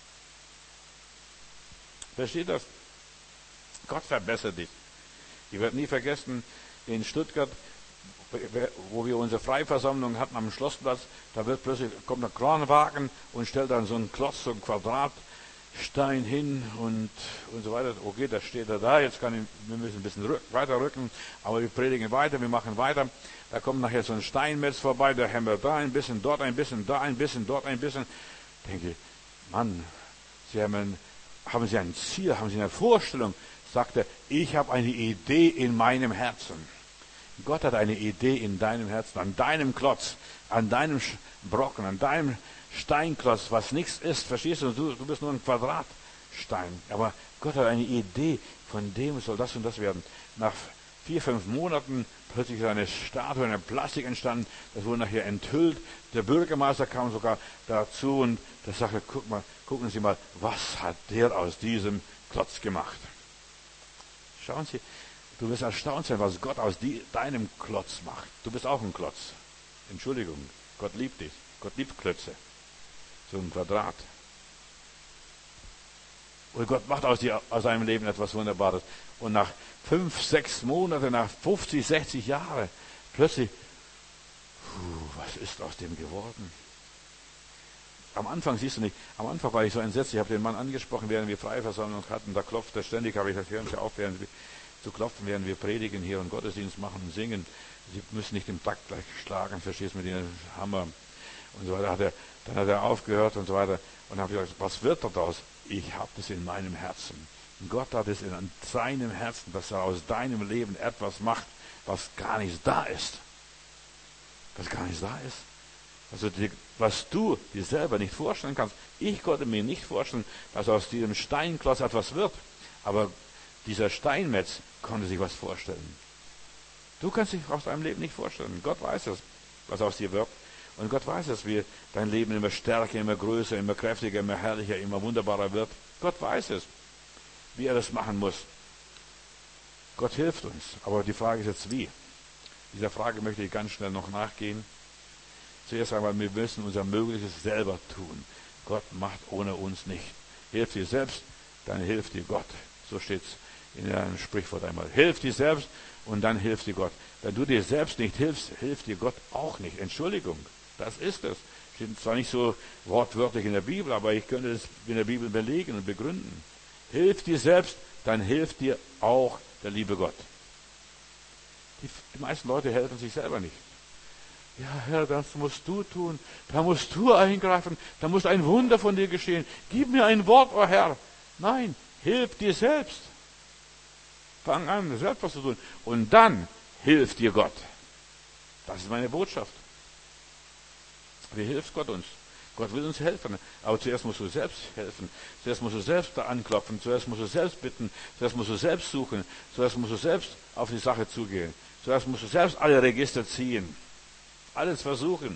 A: Versteht das? Gott verbessert dich. Ich werde nie vergessen, in Stuttgart, wo wir unsere Freiversammlung hatten am Schlossplatz, da wird plötzlich, kommt ein Kranwagen und stellt dann so einen Klotz, so einen Quadratstein hin und, und so weiter. Okay, das steht er da, jetzt kann ich, wir müssen ein bisschen rück, weiter rücken, aber wir predigen weiter, wir machen weiter. Da kommt nachher so ein Steinmetz vorbei, der hämmert da ein bisschen, dort ein bisschen, da ein bisschen, dort ein bisschen. Ich denke, Mann, Sie haben, ein, haben Sie ein Ziel, haben Sie eine Vorstellung? Sagt er, ich habe eine Idee in meinem Herzen. Gott hat eine Idee in deinem Herzen, an deinem Klotz, an deinem Brocken, an deinem Steinklotz, was nichts ist. Verstehst du? du? Du bist nur ein Quadratstein. Aber Gott hat eine Idee, von dem soll das und das werden. Nach vier, fünf Monaten plötzlich ist eine Statue, eine Plastik entstanden. Das wurde nachher enthüllt. Der Bürgermeister kam sogar dazu und der sagte, guck mal, gucken Sie mal, was hat der aus diesem Klotz gemacht? Schauen Sie, Du wirst erstaunt sein, was Gott aus die, deinem Klotz macht. Du bist auch ein Klotz. Entschuldigung, Gott liebt dich. Gott liebt Klötze. So ein Quadrat. Und Gott macht aus, dir, aus deinem Leben etwas Wunderbares. Und nach fünf, sechs Monaten, nach fünfzig, sechzig Jahren, plötzlich, puh, was ist aus dem geworden? Am Anfang siehst du nicht, am Anfang war ich so entsetzt, ich habe den Mann angesprochen, während wir Freiversammlung hatten, da klopft er ständig, habe ich gesagt, hören Sie auf, während wir, zu klopfen, während wir predigen hier und Gottesdienst machen und singen. Sie müssen nicht im Takt gleich schlagen, verstehst du, mit dem Hammer und so weiter. Hat er, dann hat er aufgehört und so weiter. Und habe gesagt, was wird daraus? Ich habe das in meinem Herzen. Und Gott hat es in seinem Herzen, dass er aus deinem Leben etwas macht, was gar nicht da ist. Was gar nicht da ist. Also die, was du dir selber nicht vorstellen kannst. Ich konnte mir nicht vorstellen, dass aus diesem Steinklotz etwas wird. Aber dieser Steinmetz konnte sich was vorstellen. Du kannst dich aus deinem Leben nicht vorstellen. Gott weiß es, was aus dir wird. Und Gott weiß es, wie dein Leben immer stärker, immer größer, immer kräftiger, immer herrlicher, immer wunderbarer wird. Gott weiß es, wie er das machen muss. Gott hilft uns. Aber die Frage ist jetzt wie. Dieser Frage möchte ich ganz schnell noch nachgehen. Zuerst einmal, wir müssen unser Mögliches selber tun. Gott macht ohne uns nicht. Hilf dir selbst, dann hilft dir Gott. So steht es in einem Sprichwort einmal. Hilf dir selbst und dann hilft dir Gott. Wenn du dir selbst nicht hilfst, hilft dir Gott auch nicht. Entschuldigung, das ist es. Steht zwar nicht so wortwörtlich in der Bibel, aber ich könnte es in der Bibel belegen und begründen. Hilf dir selbst, dann hilft dir auch der liebe Gott. Die, die meisten Leute helfen sich selber nicht. Ja, Herr, das musst du tun. Da musst du eingreifen. Da muss ein Wunder von dir geschehen. Gib mir ein Wort, oh Herr. Nein, hilf dir selbst. Fang an, selbst was zu tun. Und dann hilft dir Gott. Das ist meine Botschaft. Wie hilft Gott uns? Gott will uns helfen. Aber zuerst musst du selbst helfen. Zuerst musst du selbst da anklopfen. Zuerst musst du selbst bitten. Zuerst musst du selbst suchen. Zuerst musst du selbst auf die Sache zugehen. Zuerst musst du selbst alle Register ziehen. Alles versuchen.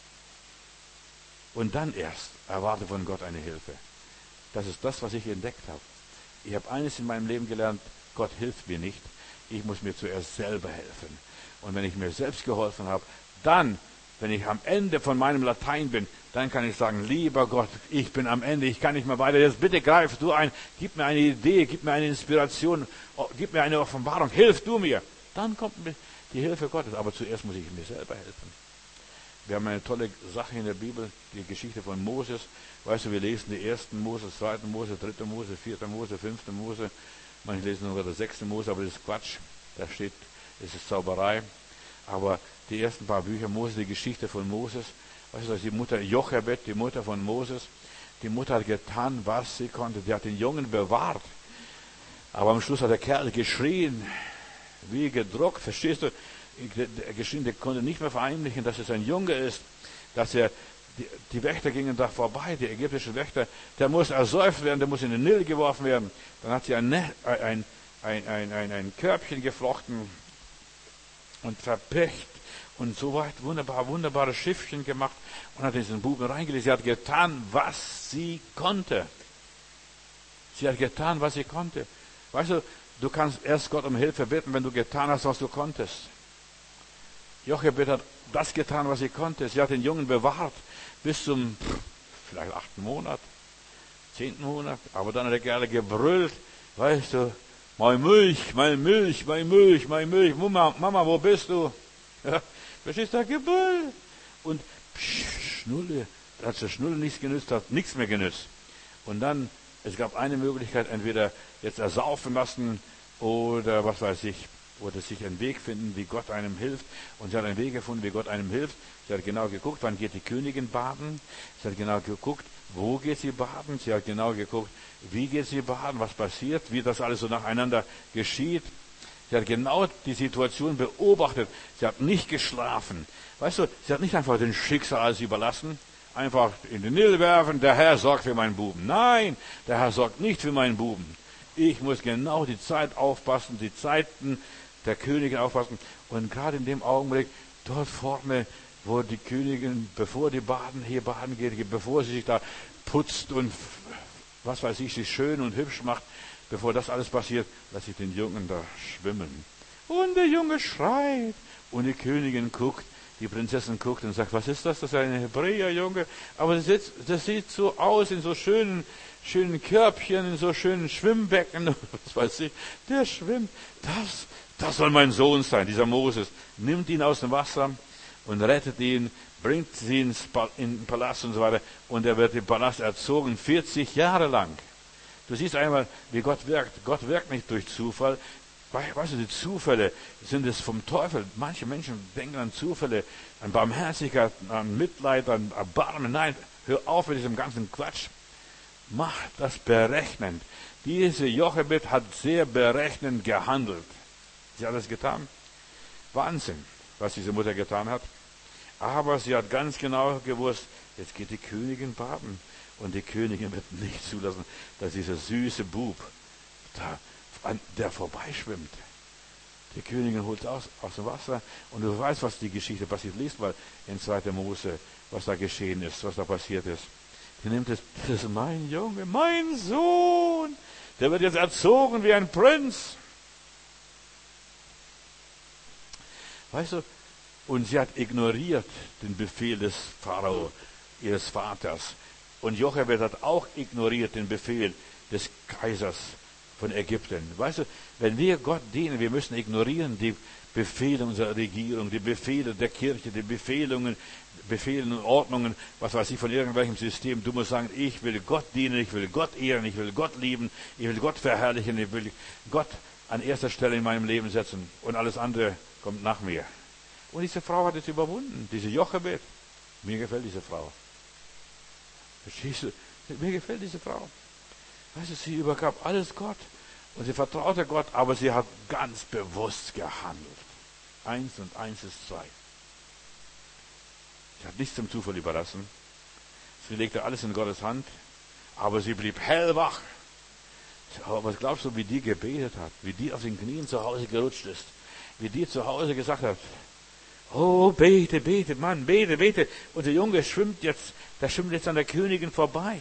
A: Und dann erst erwarte von Gott eine Hilfe. Das ist das, was ich entdeckt habe. Ich habe eines in meinem Leben gelernt, Gott hilft mir nicht. Ich muss mir zuerst selber helfen. Und wenn ich mir selbst geholfen habe, dann, wenn ich am Ende von meinem Latein bin, dann kann ich sagen, lieber Gott, ich bin am Ende, ich kann nicht mehr weiter. Jetzt bitte greif du ein, gib mir eine Idee, gib mir eine Inspiration, gib mir eine Offenbarung, hilf du mir. Dann kommt die Hilfe Gottes. Aber zuerst muss ich mir selber helfen. Wir haben eine tolle Sache in der Bibel, die Geschichte von Moses. Weißt du, wir lesen die ersten Mose, zweiten Mose, dritte Mose, vierte Mose, fünfte Mose. Manche lesen nur der sechste Mose, aber das ist Quatsch. Da steht, es ist Zauberei. Aber die ersten paar Bücher Mose, die Geschichte von Moses. Weißt du, die Mutter Jochebed, die Mutter von Moses, die Mutter hat getan, was sie konnte. Die hat den Jungen bewahrt. Aber am Schluss hat der Kerl geschrien, wie gedruckt. Verstehst du? Geschrien, der konnte nicht mehr verheimlichen, dass es ein Junge ist, dass er, die, die Wächter gingen da vorbei, die ägyptischen Wächter, der muss ersäuft werden, der muss in den Nil geworfen werden. Dann hat sie ein, ein, ein, ein, ein, ein Körbchen geflochten und verpecht und so weit wunderbar, wunderbare Schiffchen gemacht und hat diesen Buben reingelegt. Sie hat getan, was sie konnte. Sie hat getan, was sie konnte. Weißt du, du kannst erst Gott um Hilfe bitten, wenn du getan hast, was du konntest. Jochebed hat das getan, was sie konnte. Sie hat den Jungen bewahrt bis zum vielleicht achten Monat, zehnten Monat. Aber dann hat er gerne gebrüllt, weißt du, mein Milch, mein Milch, mein Milch, mein Milch, Mama, Mama, wo bist du? Ja, verstehst du, gebrüllt. Und psch, Schnulle, als der Schnulle nichts genützt hat, nichts mehr genützt. Und dann, es gab eine Möglichkeit, entweder jetzt ersaufen lassen oder was weiß ich, oder sich einen Weg finden, wie Gott einem hilft. Und sie hat einen Weg gefunden, wie Gott einem hilft. Sie hat genau geguckt, wann geht die Königin baden. Sie hat genau geguckt, wo geht sie baden. Sie hat genau geguckt, wie geht sie baden, was passiert, wie das alles so nacheinander geschieht. Sie hat genau die Situation beobachtet. Sie hat nicht geschlafen. Weißt du, sie hat nicht einfach den Schicksal alles überlassen. Einfach in den Nil werfen, der Herr sorgt für meinen Buben. Nein, der Herr sorgt nicht für meinen Buben. Ich muss genau die Zeit aufpassen, die Zeiten der Königin aufpassen. Und gerade in dem Augenblick, dort vorne, wo die Königin, bevor die baden, hier baden geht, bevor sie sich da putzt und was weiß ich, sich schön und hübsch macht, bevor das alles passiert, lasse ich den Jungen da schwimmen. Und der Junge schreit. Und die Königin guckt, die Prinzessin guckt und sagt, was ist das? Das ist ein Hebräerjunge. Aber das, sieht, das sieht so aus in so schönen, schönen Körbchen, in so schönen Schwimmbecken. Was weiß ich. Der schwimmt. Das, das soll mein Sohn sein, dieser Moses. Nimmt ihn aus dem Wasser und rettet ihn, bringt sie ins in den Palast und so weiter. Und er wird im Palast erzogen, vierzig Jahre lang. Du siehst einmal, wie Gott wirkt. Gott wirkt nicht durch Zufall. Weißt du, die Zufälle sind es vom Teufel. Manche Menschen denken an Zufälle, an Barmherzigkeit, an Mitleid, an Erbarmen. Nein, hör auf mit diesem ganzen Quatsch. Mach das berechnend. Diese Jochebed hat sehr berechnend gehandelt. Sie hat es getan. Wahnsinn, was diese Mutter getan hat. Aber sie hat ganz genau gewusst, jetzt geht die Königin baden. Und die Königin wird nicht zulassen, dass dieser süße Bub da an der vorbeischwimmt. Die Königin holt aus, aus dem Wasser und du weißt, was die Geschichte passiert. Liest mal in zweiter Mose, was da geschehen ist, was da passiert ist. Die nimmt es, das ist mein Junge, mein Sohn. Der wird jetzt erzogen wie ein Prinz. Weißt du, und sie hat ignoriert den Befehl des Pharao, ihres Vaters. Und Jochebed hat auch ignoriert den Befehl des Kaisers von Ägypten. Weißt du, wenn wir Gott dienen, wir müssen ignorieren die Befehle unserer Regierung, die Befehle der Kirche, die Befehlungen, Befehle und Ordnungen, was weiß ich, von irgendwelchem System. Du musst sagen, ich will Gott dienen, ich will Gott ehren, ich will Gott lieben, ich will Gott verherrlichen, ich will Gott an erster Stelle in meinem Leben setzen und alles andere kommt nach mir. Und diese Frau hat es überwunden, diese Jochebed. Mir gefällt diese Frau. Verstehst du? Mir gefällt diese Frau. Weißt du, sie übergab alles Gott und sie vertraute Gott, aber sie hat ganz bewusst gehandelt. Eins und eins ist zwei. Sie hat nichts dem Zufall überlassen. Sie legte alles in Gottes Hand, aber sie blieb hellwach. Aber was glaubst du, wie die gebetet hat, wie die auf den Knien zu Hause gerutscht ist, wie die zu Hause gesagt hat, oh, bete, bete, Mann, bete, bete. Und der Junge schwimmt jetzt, der schwimmt jetzt an der Königin vorbei.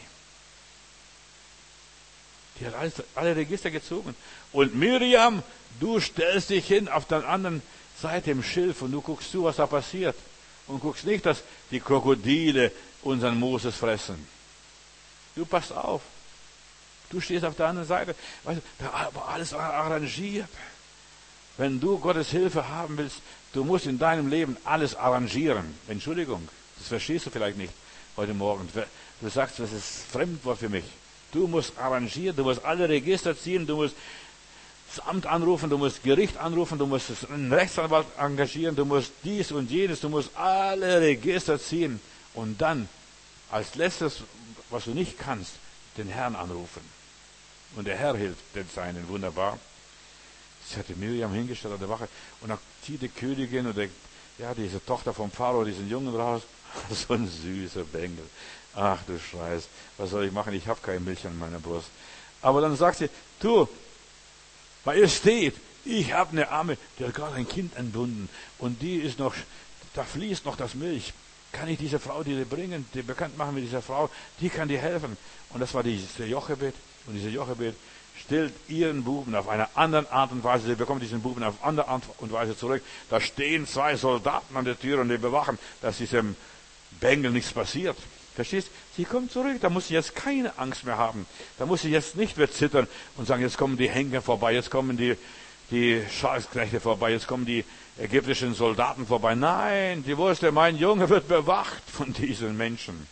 A: Die hat alles, alle Register gezogen. Und Miriam, du stellst dich hin auf der anderen Seite im Schilf und du guckst zu, was da passiert. Und guckst nicht, dass die Krokodile unseren Moses fressen. Du passt auf. Du stehst auf der anderen Seite. Weißt du, da war alles arrangiert. Wenn du Gottes Hilfe haben willst, du musst in deinem Leben alles arrangieren. Entschuldigung, das verstehst du vielleicht nicht heute Morgen. Du sagst, das ist Fremdwort für mich. Du musst arrangieren, du musst alle Register ziehen, du musst das Amt anrufen, du musst Gericht anrufen, du musst einen Rechtsanwalt engagieren, du musst dies und jenes, du musst alle Register ziehen und dann als letztes, was du nicht kannst, den Herrn anrufen. Und der Herr hilft den Seinen, wunderbar. Sie hatte Miriam hingestellt an der Wache und dann zieht die Königin oder ja, diese Tochter vom Pharao, diesen Jungen raus. So ein süßer Bengel. Ach du Scheiß, was soll ich machen? Ich habe keine Milch an meiner Brust. Aber dann sagt sie, du, Majestät, ich habe eine Arme, die hat gerade ein Kind entbunden und die ist noch, da fließt noch das Milch. Kann ich diese Frau dir bringen, die bekannt machen mit dieser Frau, die kann dir helfen. Und das war diese Jochebed und diese Jochebed stillt ihren Buben auf eine andere Art und Weise. Sie bekommt diesen Buben auf andere Art und Weise zurück. Da stehen zwei Soldaten an der Tür und die bewachen, dass diesem Bengel nichts passiert. Verstehst? Sie kommt zurück, da muss sie jetzt keine Angst mehr haben. Da muss sie jetzt nicht mehr zittern und sagen, jetzt kommen die Henker vorbei, jetzt kommen die, die Schalksknechte vorbei, jetzt kommen die ägyptischen Soldaten vorbei. Nein, die wusste, mein Junge wird bewacht von diesen Menschen.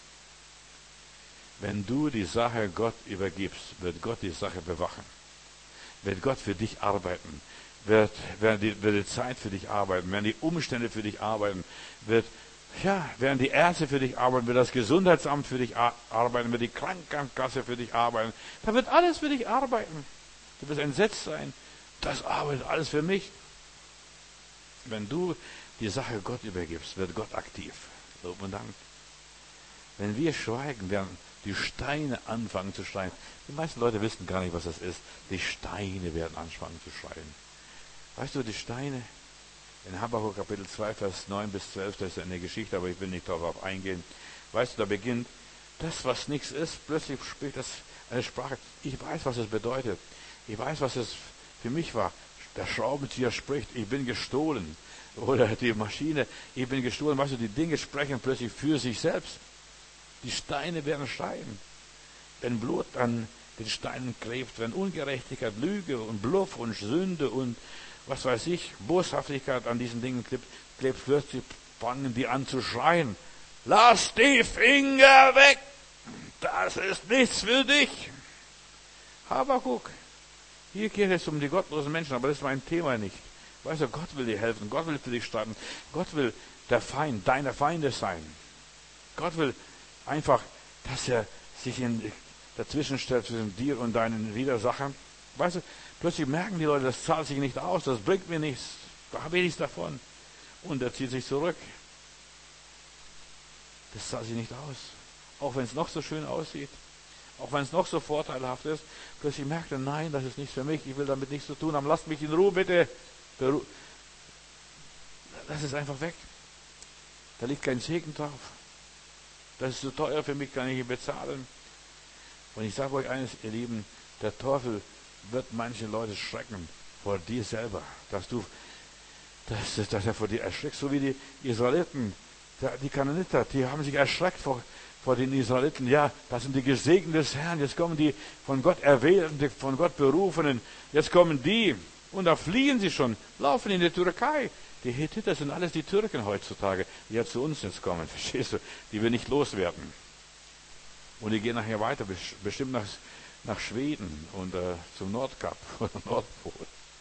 A: Wenn du die Sache Gott übergibst, wird Gott die Sache bewachen. Wird Gott für dich arbeiten. Wird, wird, die, wird die Zeit für dich arbeiten. Werden die Umstände für dich arbeiten. Wird, ja, werden die Ärzte für dich arbeiten. Wird das Gesundheitsamt für dich arbeiten. Wird die Krankenkasse für dich arbeiten. Da wird alles für dich arbeiten. Du wirst entsetzt sein. Das arbeitet alles für mich. Wenn du die Sache Gott übergibst, wird Gott aktiv. Lob und Dank. Wenn wir schweigen, werden die Steine anfangen zu schreien. Die meisten Leute wissen gar nicht, was das ist. Die Steine werden anfangen zu schreien. Weißt du, die Steine, in Habakkuk Kapitel zwei, Vers neun bis zwölf, das ist eine Geschichte, aber ich will nicht darauf eingehen. Weißt du, da beginnt, das, was nichts ist, plötzlich spricht das eine Sprache. Ich weiß, was es bedeutet. Ich weiß, was es für mich war. Der Schraubenzieher spricht, ich bin gestohlen. Oder die Maschine, ich bin gestohlen. Weißt du, die Dinge sprechen plötzlich für sich selbst. Die Steine werden Stein. Wenn Blut an den Steinen klebt, wenn Ungerechtigkeit, Lüge und Bluff und Sünde und was weiß ich, Boshaftigkeit an diesen Dingen klebt, klebt plötzlich, fangen die an zu schreien. Lass die Finger weg! Das ist nichts für dich! Habakuk. Hier geht es um die gottlosen Menschen, aber das ist mein Thema nicht. Weißt du, Gott will dir helfen, Gott will für dich streiten, Gott will der Feind deiner Feinde sein. Gott will einfach, dass er sich in, dazwischen stellt zwischen dir und deinen Widersachern. Weißt du, plötzlich merken die Leute, das zahlt sich nicht aus, das bringt mir nichts, da habe ich nichts davon. Und er zieht sich zurück. Das zahlt sich nicht aus. Auch wenn es noch so schön aussieht, auch wenn es noch so vorteilhaft ist, plötzlich merkt er, nein, das ist nichts für mich, ich will damit nichts zu tun haben, lasst mich in Ruhe bitte. Das ist einfach weg. Da liegt kein Segen drauf. Das ist zu teuer für mich, kann ich nicht bezahlen. Und ich sage euch eines, ihr Lieben, der Teufel wird manche Leute schrecken vor dir selber, dass du, dass, dass er vor dir erschreckt, so wie die Israeliten, die Kananiter, die haben sich erschreckt vor, vor den Israeliten. Ja, das sind die Gesegneten des Herrn, jetzt kommen die von Gott Erwählten, die von Gott Berufenen, jetzt kommen die und da fliehen sie schon, laufen in die Türkei. Die Hethiter sind alles die Türken heutzutage, die ja zu uns jetzt kommen, verstehst du, die wir nicht loswerden. Und die gehen nachher weiter, bestimmt nach, nach Schweden und äh, zum Nordkap oder Nordpol.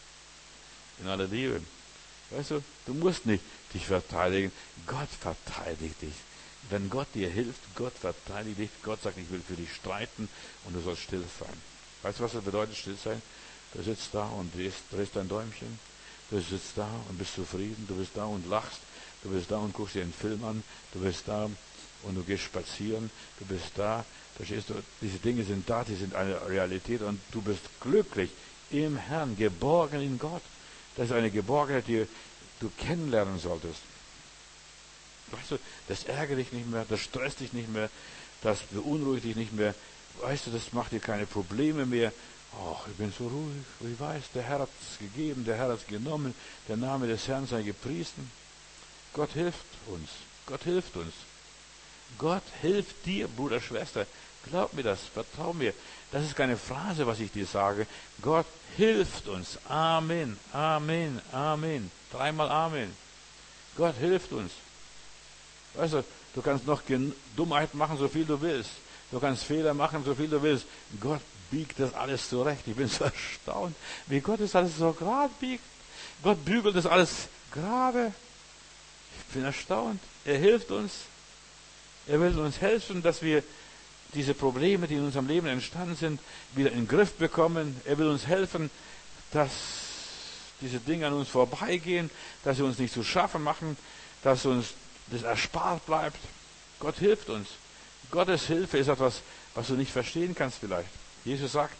A: In aller Liebe. Weißt du, du musst nicht dich verteidigen. Gott verteidigt dich. Wenn Gott dir hilft, Gott verteidigt dich. Gott sagt, ich will für dich streiten und du sollst still sein. Weißt du, was das bedeutet, still sein? Du sitzt da und drehst, drehst dein Däumchen. Du sitzt da und bist zufrieden. Du bist da und lachst. Du bist da und guckst dir einen Film an. Du bist da und du gehst spazieren. Du bist da. Verstehst du? Diese Dinge sind da, die sind eine Realität und du bist glücklich im Herrn, geborgen in Gott. Das ist eine Geborgenheit, die du kennenlernen solltest. Weißt du, das ärgert dich nicht mehr, das stresst dich nicht mehr, das beunruhigt dich nicht mehr. Weißt du, das macht dir keine Probleme mehr. Ach, ich bin so ruhig, ich weiß, der Herr hat es gegeben, der Herr hat es genommen, der Name des Herrn sei gepriesen. Gott hilft uns, Gott hilft uns. Gott hilft dir, Bruder, Schwester. Glaub mir das, vertrau mir. Das ist keine Phrase, was ich dir sage. Gott hilft uns. Amen, Amen, Amen. Dreimal Amen. Gott hilft uns. Weißt du, du kannst noch Dummheit machen, so viel du willst. Du kannst Fehler machen, so viel du willst. Gott biegt das alles zurecht. Ich bin so erstaunt, wie Gott das alles so gerade biegt. Gott bügelt das alles gerade. Ich bin erstaunt. Er hilft uns. Er will uns helfen, dass wir diese Probleme, die in unserem Leben entstanden sind, wieder in den Griff bekommen. Er will uns helfen, dass diese Dinge an uns vorbeigehen, dass sie uns nicht zu schaffen machen, dass uns das erspart bleibt. Gott hilft uns. Gottes Hilfe ist etwas, was du nicht verstehen kannst vielleicht. Jesus sagt,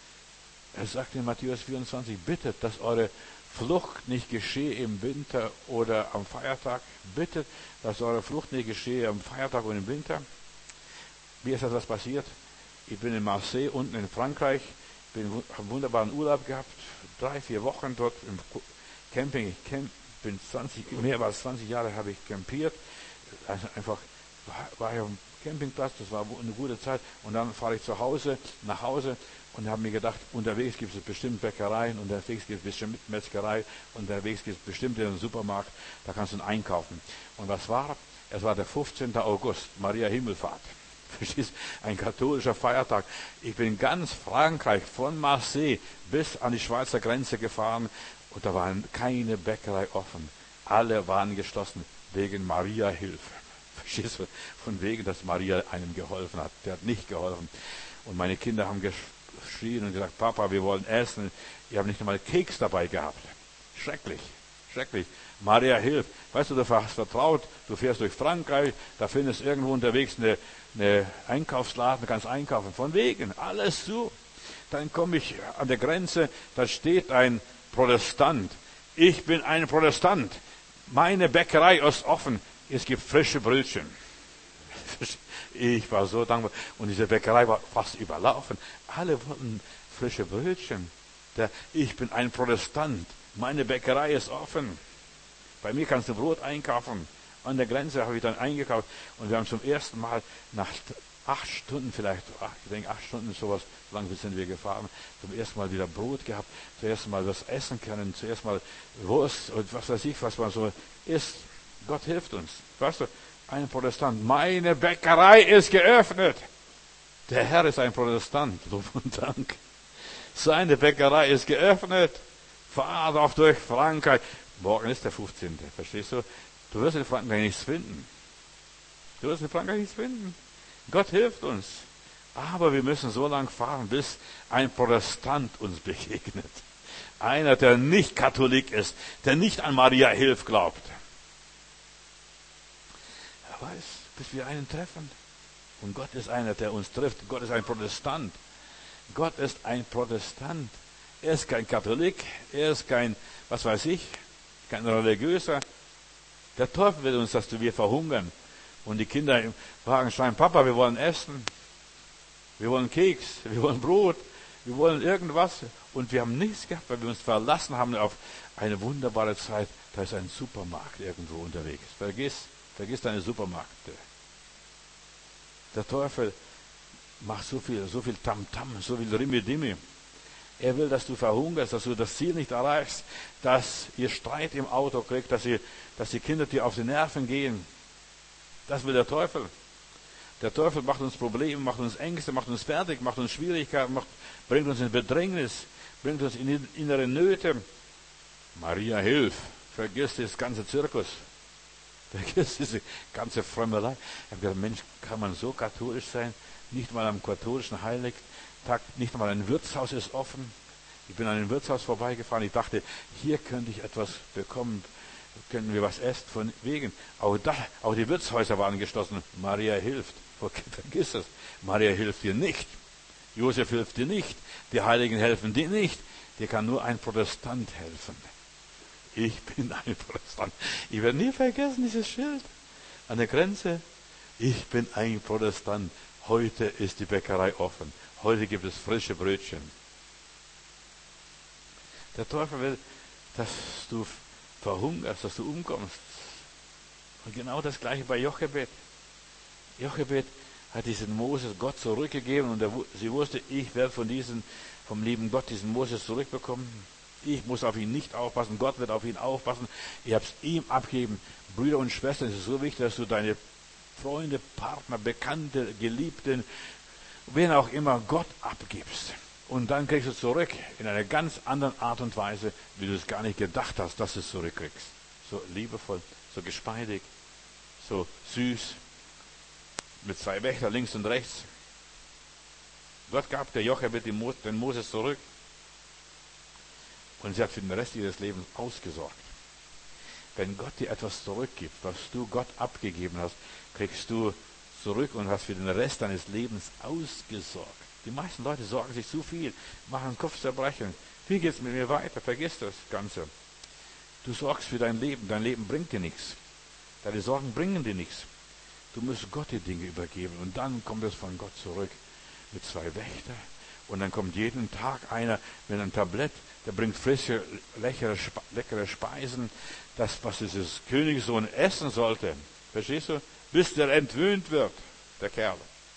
A: er sagt in Matthäus vierundzwanzig, bittet, dass eure Flucht nicht geschehe im Winter oder am Feiertag. Bittet, dass eure Flucht nicht geschehe am Feiertag und im Winter. Wie ist das passiert? Ich bin in Marseille, unten in Frankreich, bin, habe einen wunderbaren Urlaub gehabt, drei, vier Wochen dort im Camping. Ich camp, bin zwanzig, mehr als zwanzig Jahre habe ich campiert. Also einfach war, war ich auf dem Campingplatz, das war eine gute Zeit. Und dann fahre ich zu Hause, nach Hause und habe mir gedacht, unterwegs gibt es bestimmt Bäckereien, unterwegs gibt es bestimmt Metzgerei, unterwegs gibt es bestimmt einen Supermarkt, da kannst du einkaufen. Und was war? Es war der fünfzehnten August, Maria Himmelfahrt. Verstehst? Ein katholischer Feiertag. Ich bin ganz Frankreich von Marseille bis an die Schweizer Grenze gefahren und da waren keine Bäckerei offen. Alle waren geschlossen wegen Maria Hilfe. Verstehst du? Von wegen, dass Maria einem geholfen hat. Der hat nicht geholfen. Und meine Kinder haben geschrien und gesagt, Papa, wir wollen essen. Ich habe nicht einmal Keks dabei gehabt. Schrecklich, schrecklich. Maria hilft. Weißt du, du hast vertraut, du fährst durch Frankreich, da findest irgendwo unterwegs eine, eine Einkaufsladen, du kannst einkaufen. Von wegen, alles zu. Dann komme ich an der Grenze, da steht ein Protestant. Ich bin ein Protestant. Meine Bäckerei ist offen. Es gibt frische Brötchen. Ich war so dankbar. Und diese Bäckerei war fast überlaufen. Alle wollten frische Brötchen. Der, ich bin ein Protestant. Meine Bäckerei ist offen. Bei mir kannst du Brot einkaufen. An der Grenze habe ich dann eingekauft. Und wir haben zum ersten Mal nach acht Stunden vielleicht, ach, ich denke acht Stunden sowas, so lange sind wir gefahren, zum ersten Mal wieder Brot gehabt, zuerst mal was essen können, zuerst mal Wurst und was weiß ich, was man so isst. Gott hilft uns. Weißt du, ein Protestant, meine Bäckerei ist geöffnet. Der Herr ist ein Protestant, Lob und Dank. Seine Bäckerei ist geöffnet. Fahr doch durch Frankreich. Morgen ist der fünfzehnte Verstehst du? Du wirst in Frankreich nichts finden. Du wirst in Frankreich nichts finden. Gott hilft uns. Aber wir müssen so lange fahren, bis ein Protestant uns begegnet. Einer, der nicht Katholik ist, der nicht an Maria Hilf glaubt. Er weiß, bis wir einen treffen. Und Gott ist einer, der uns trifft. Gott ist ein Protestant. Gott ist ein Protestant. Er ist kein Katholik. Er ist kein, was weiß ich, kein Religiöser. Der Teufel will uns, dass wir verhungern. Und die Kinder im Wagen schreien, Papa, wir wollen essen. Wir wollen Keks. Wir wollen Brot. Wir wollen irgendwas. Und wir haben nichts gehabt, weil wir uns verlassen haben auf eine wunderbare Zeit. Da ist ein Supermarkt irgendwo unterwegs. Vergiss, vergiss deine Supermärkte. Der Teufel macht so viel, so viel Tamtam, so viel Rimmi-Dimmi. Er will, dass du verhungerst, dass du das Ziel nicht erreichst, dass ihr Streit im Auto kriegt, dass, ihr, dass die Kinder dir auf die Nerven gehen. Das will der Teufel. Der Teufel macht uns Probleme, macht uns Ängste, macht uns fertig, macht uns Schwierigkeiten, macht, bringt uns in Bedrängnis, bringt uns in innere Nöte. Maria, hilf! Vergiss das ganze Zirkus. Vergiss diese ganze Frömmelei. Ich habe gedacht, Mensch, kann man so katholisch sein? Nicht mal am katholischen Heiligtag, nicht mal ein Wirtshaus ist offen. Ich bin an einem Wirtshaus vorbeigefahren. Ich dachte, hier könnte ich etwas bekommen, könnten wir was essen von wegen. Auch, da, auch die Wirtshäuser waren geschlossen. Maria hilft. Vergiss es. Maria hilft dir nicht. Josef hilft dir nicht. Die Heiligen helfen dir nicht. Dir kann nur ein Protestant helfen. Ich bin ein Protestant. Ich werde nie vergessen, dieses Schild an der Grenze. Ich bin ein Protestant. Heute ist die Bäckerei offen. Heute gibt es frische Brötchen. Der Teufel will, dass du verhungerst, dass du umkommst. Und genau das gleiche bei Jochebed. Jochebed hat diesen Moses Gott zurückgegeben und er, sie wusste, ich werde von diesem, vom lieben Gott diesen Moses zurückbekommen. Ich muss auf ihn nicht aufpassen, Gott wird auf ihn aufpassen. Ich habe es ihm abgegeben. Brüder und Schwestern, es ist so wichtig, dass du deine Freunde, Partner, Bekannte, Geliebten, wen auch immer, Gott abgibst. Und dann kriegst du es zurück in einer ganz anderen Art und Weise, wie du es gar nicht gedacht hast, dass du es zurückkriegst. So liebevoll, so geschmeidig, so süß, mit zwei Wächtern links und rechts. Gott gab der Jochebed den Moses zurück. Und sie hat für den Rest ihres Lebens ausgesorgt. Wenn Gott dir etwas zurückgibt, was du Gott abgegeben hast, kriegst du zurück und hast für den Rest deines Lebens ausgesorgt. Die meisten Leute sorgen sich zu viel, machen Kopfzerbrechen. Wie geht's mit mir weiter? Vergiss das Ganze. Du sorgst für dein Leben. Dein Leben bringt dir nichts. Deine Sorgen bringen dir nichts. Du musst Gott die Dinge übergeben. Und dann kommt es von Gott zurück mit zwei Wächtern. Und dann kommt jeden Tag einer mit einem Tablett, der bringt frische, leckere, leckere Speisen. Das, was dieses Königssohn essen sollte. Verstehst du? Bis der entwöhnt wird, der Kerl.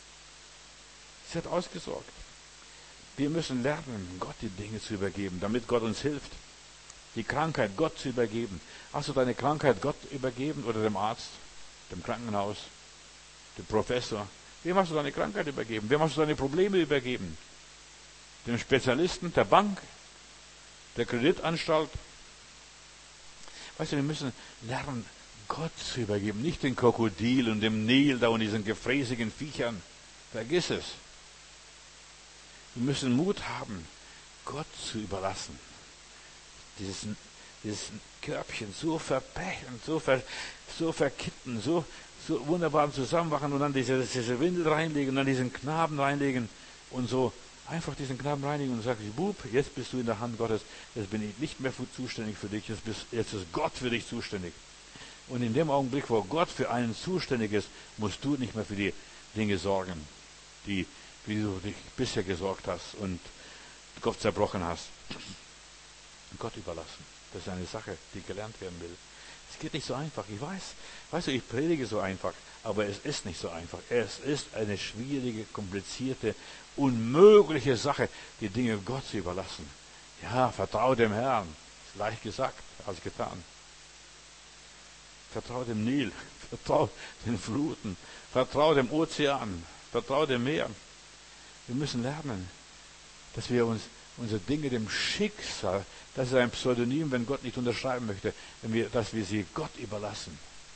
A: Sie hat ausgesorgt. Wir müssen lernen, Gott die Dinge zu übergeben, damit Gott uns hilft. Die Krankheit Gott zu übergeben. Hast du deine Krankheit Gott übergeben oder dem Arzt, dem Krankenhaus, dem Professor? Wem hast du deine Krankheit übergeben? Wem hast du deine Probleme übergeben? Dem Spezialisten, der Bank, der Kreditanstalt? Weißt du, wir müssen lernen, Gott zu übergeben, nicht den Krokodil und dem Nil da und diesen gefräßigen Viechern. Vergiss es. Wir müssen Mut haben, Gott zu überlassen. Dieses, dieses Körbchen so verpechen, so, ver, so verkitten, so, so wunderbar zusammenmachen und dann diese, diese Windel reinlegen und dann diesen Knaben reinlegen und so einfach diesen Knaben reinigen und sagen, Bub, jetzt bist du in der Hand Gottes, jetzt bin ich nicht mehr zuständig für dich, jetzt, bist, jetzt ist Gott für dich zuständig. Und in dem Augenblick, wo Gott für einen zuständig ist, musst du nicht mehr für die Dinge sorgen, die, wie du dich bisher gesorgt hast und Gott zerbrochen hast. Gott überlassen. Das ist eine Sache, die gelernt werden will. Es geht nicht so einfach. Ich weiß, weißt du, ich predige so einfach, aber es ist nicht so einfach. Es ist eine schwierige, komplizierte, unmögliche Sache, die Dinge Gott zu überlassen. Ja, vertraue dem Herrn. Ist leicht gesagt, als getan. Vertraue dem Nil, vertraue den Fluten, vertraue dem Ozean, vertraue dem Meer. Wir müssen lernen, dass wir uns unsere Dinge dem Schicksal, das ist ein Pseudonym, wenn Gott nicht unterschreiben möchte, wenn wir, dass wir sie Gott überlassen.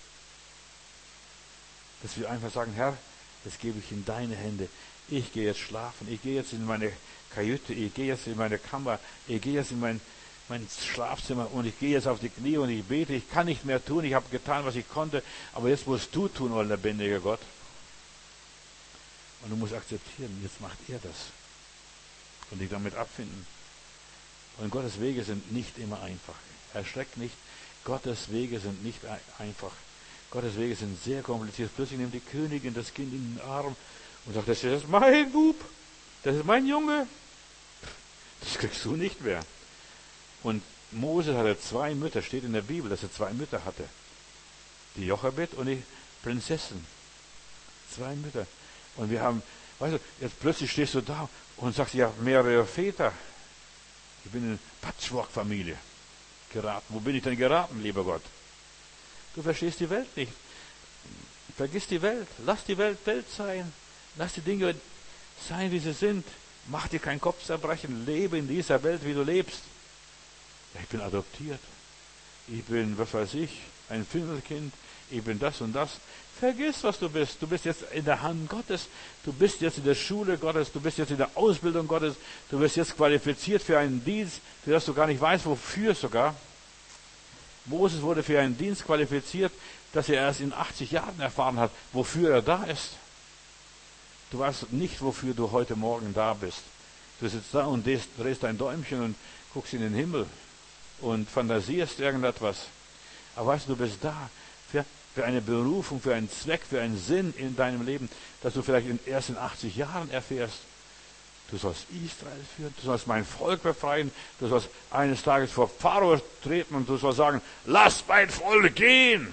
A: Dass wir einfach sagen, Herr, das gebe ich in deine Hände. Ich gehe jetzt schlafen, ich gehe jetzt in meine Kajüte, ich gehe jetzt in meine Kammer, ich gehe jetzt in mein, mein Schlafzimmer und ich gehe jetzt auf die Knie und ich bete. Ich kann nicht mehr tun, ich habe getan, was ich konnte, aber jetzt musst du tun, oh lebendiger Gott. Und du musst akzeptieren, jetzt macht er das. Und dich damit abfinden. Und Gottes Wege sind nicht immer einfach. Erschreckt nicht, Gottes Wege sind nicht einfach. Gottes Wege sind sehr kompliziert. Plötzlich nimmt die Königin das Kind in den Arm und sagt, das ist mein Bub, das ist mein Junge. Das kriegst du nicht mehr. Und Mose hatte zwei Mütter, steht in der Bibel, dass er zwei Mütter hatte. Die Jochebed und die Prinzessin. Zwei Mütter. Und wir haben, weißt du, jetzt plötzlich stehst du da und sagst, ich habe mehrere Väter. Ich bin in eine Patchwork-Familie geraten. Wo bin ich denn geraten, lieber Gott? Du verstehst die Welt nicht. Vergiss die Welt. Lass die Welt Welt sein. Lass die Dinge sein, wie sie sind. Mach dir keinen Kopfzerbrechen. Lebe in dieser Welt, wie du lebst. Ich bin adoptiert. Ich bin, was weiß ich, ein Findelkind. Ich bin das und das. Vergiss, was du bist. Du bist jetzt in der Hand Gottes. Du bist jetzt in der Schule Gottes. Du bist jetzt in der Ausbildung Gottes. Du bist jetzt qualifiziert für einen Dienst, für das du gar nicht weißt, wofür sogar. Moses wurde für einen Dienst qualifiziert, dass er erst in achtzig Jahren erfahren hat, wofür er da ist. Du weißt nicht, wofür du heute Morgen da bist. Du sitzt da und drehst dein Däumchen und guckst in den Himmel und fantasierst irgendetwas. Aber weißt du, du bist da für, für eine Berufung, für einen Zweck, für einen Sinn in deinem Leben, dass du vielleicht in, erst in achtzig Jahren erfährst. Du sollst Israel führen, du sollst mein Volk befreien, du sollst eines Tages vor Pharao treten und du sollst sagen, lass mein Volk gehen.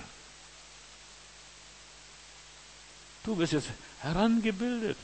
A: Du bist jetzt herangebildet.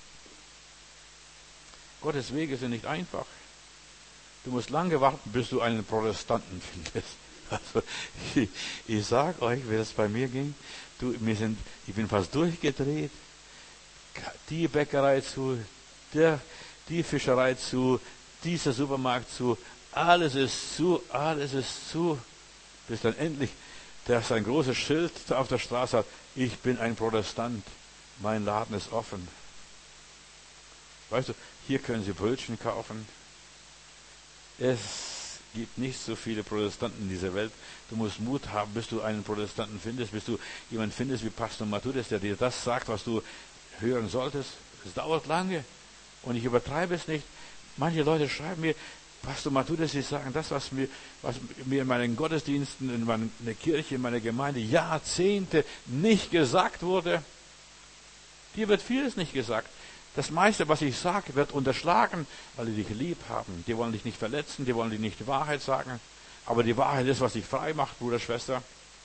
A: Gottes Wege sind nicht einfach. Du musst lange warten, bis du einen Protestanten findest. Also, ich, ich sage euch, wie das bei mir ging. Du, wir sind, ich bin fast durchgedreht. Die Bäckerei zu, der, die Fischerei zu, dieser Supermarkt zu. Alles ist zu, alles ist zu. Bis dann endlich, der sein großes Schild auf der Straße hat. Ich bin ein Protestant. Mein Laden ist offen. Weißt du, hier können Sie Brötchen kaufen. Es gibt nicht so viele Protestanten in dieser Welt. Du musst Mut haben, bis du einen Protestanten findest, bis du jemanden findest wie Pastor Matthäus, der dir das sagt, was du hören solltest. Es dauert lange. Und ich übertreibe es nicht. Manche Leute schreiben mir, Pastor Matthäus, sie sagen das, was mir, was mir in meinen Gottesdiensten, in meiner Kirche, in meiner Gemeinde Jahrzehnte nicht gesagt wurde. Dir wird vieles nicht gesagt. Das meiste, was ich sage, wird unterschlagen, weil die dich lieb haben. Die wollen dich nicht verletzen, die wollen dir nicht die Wahrheit sagen. Aber die Wahrheit ist, was dich frei macht, Bruder, Schwester.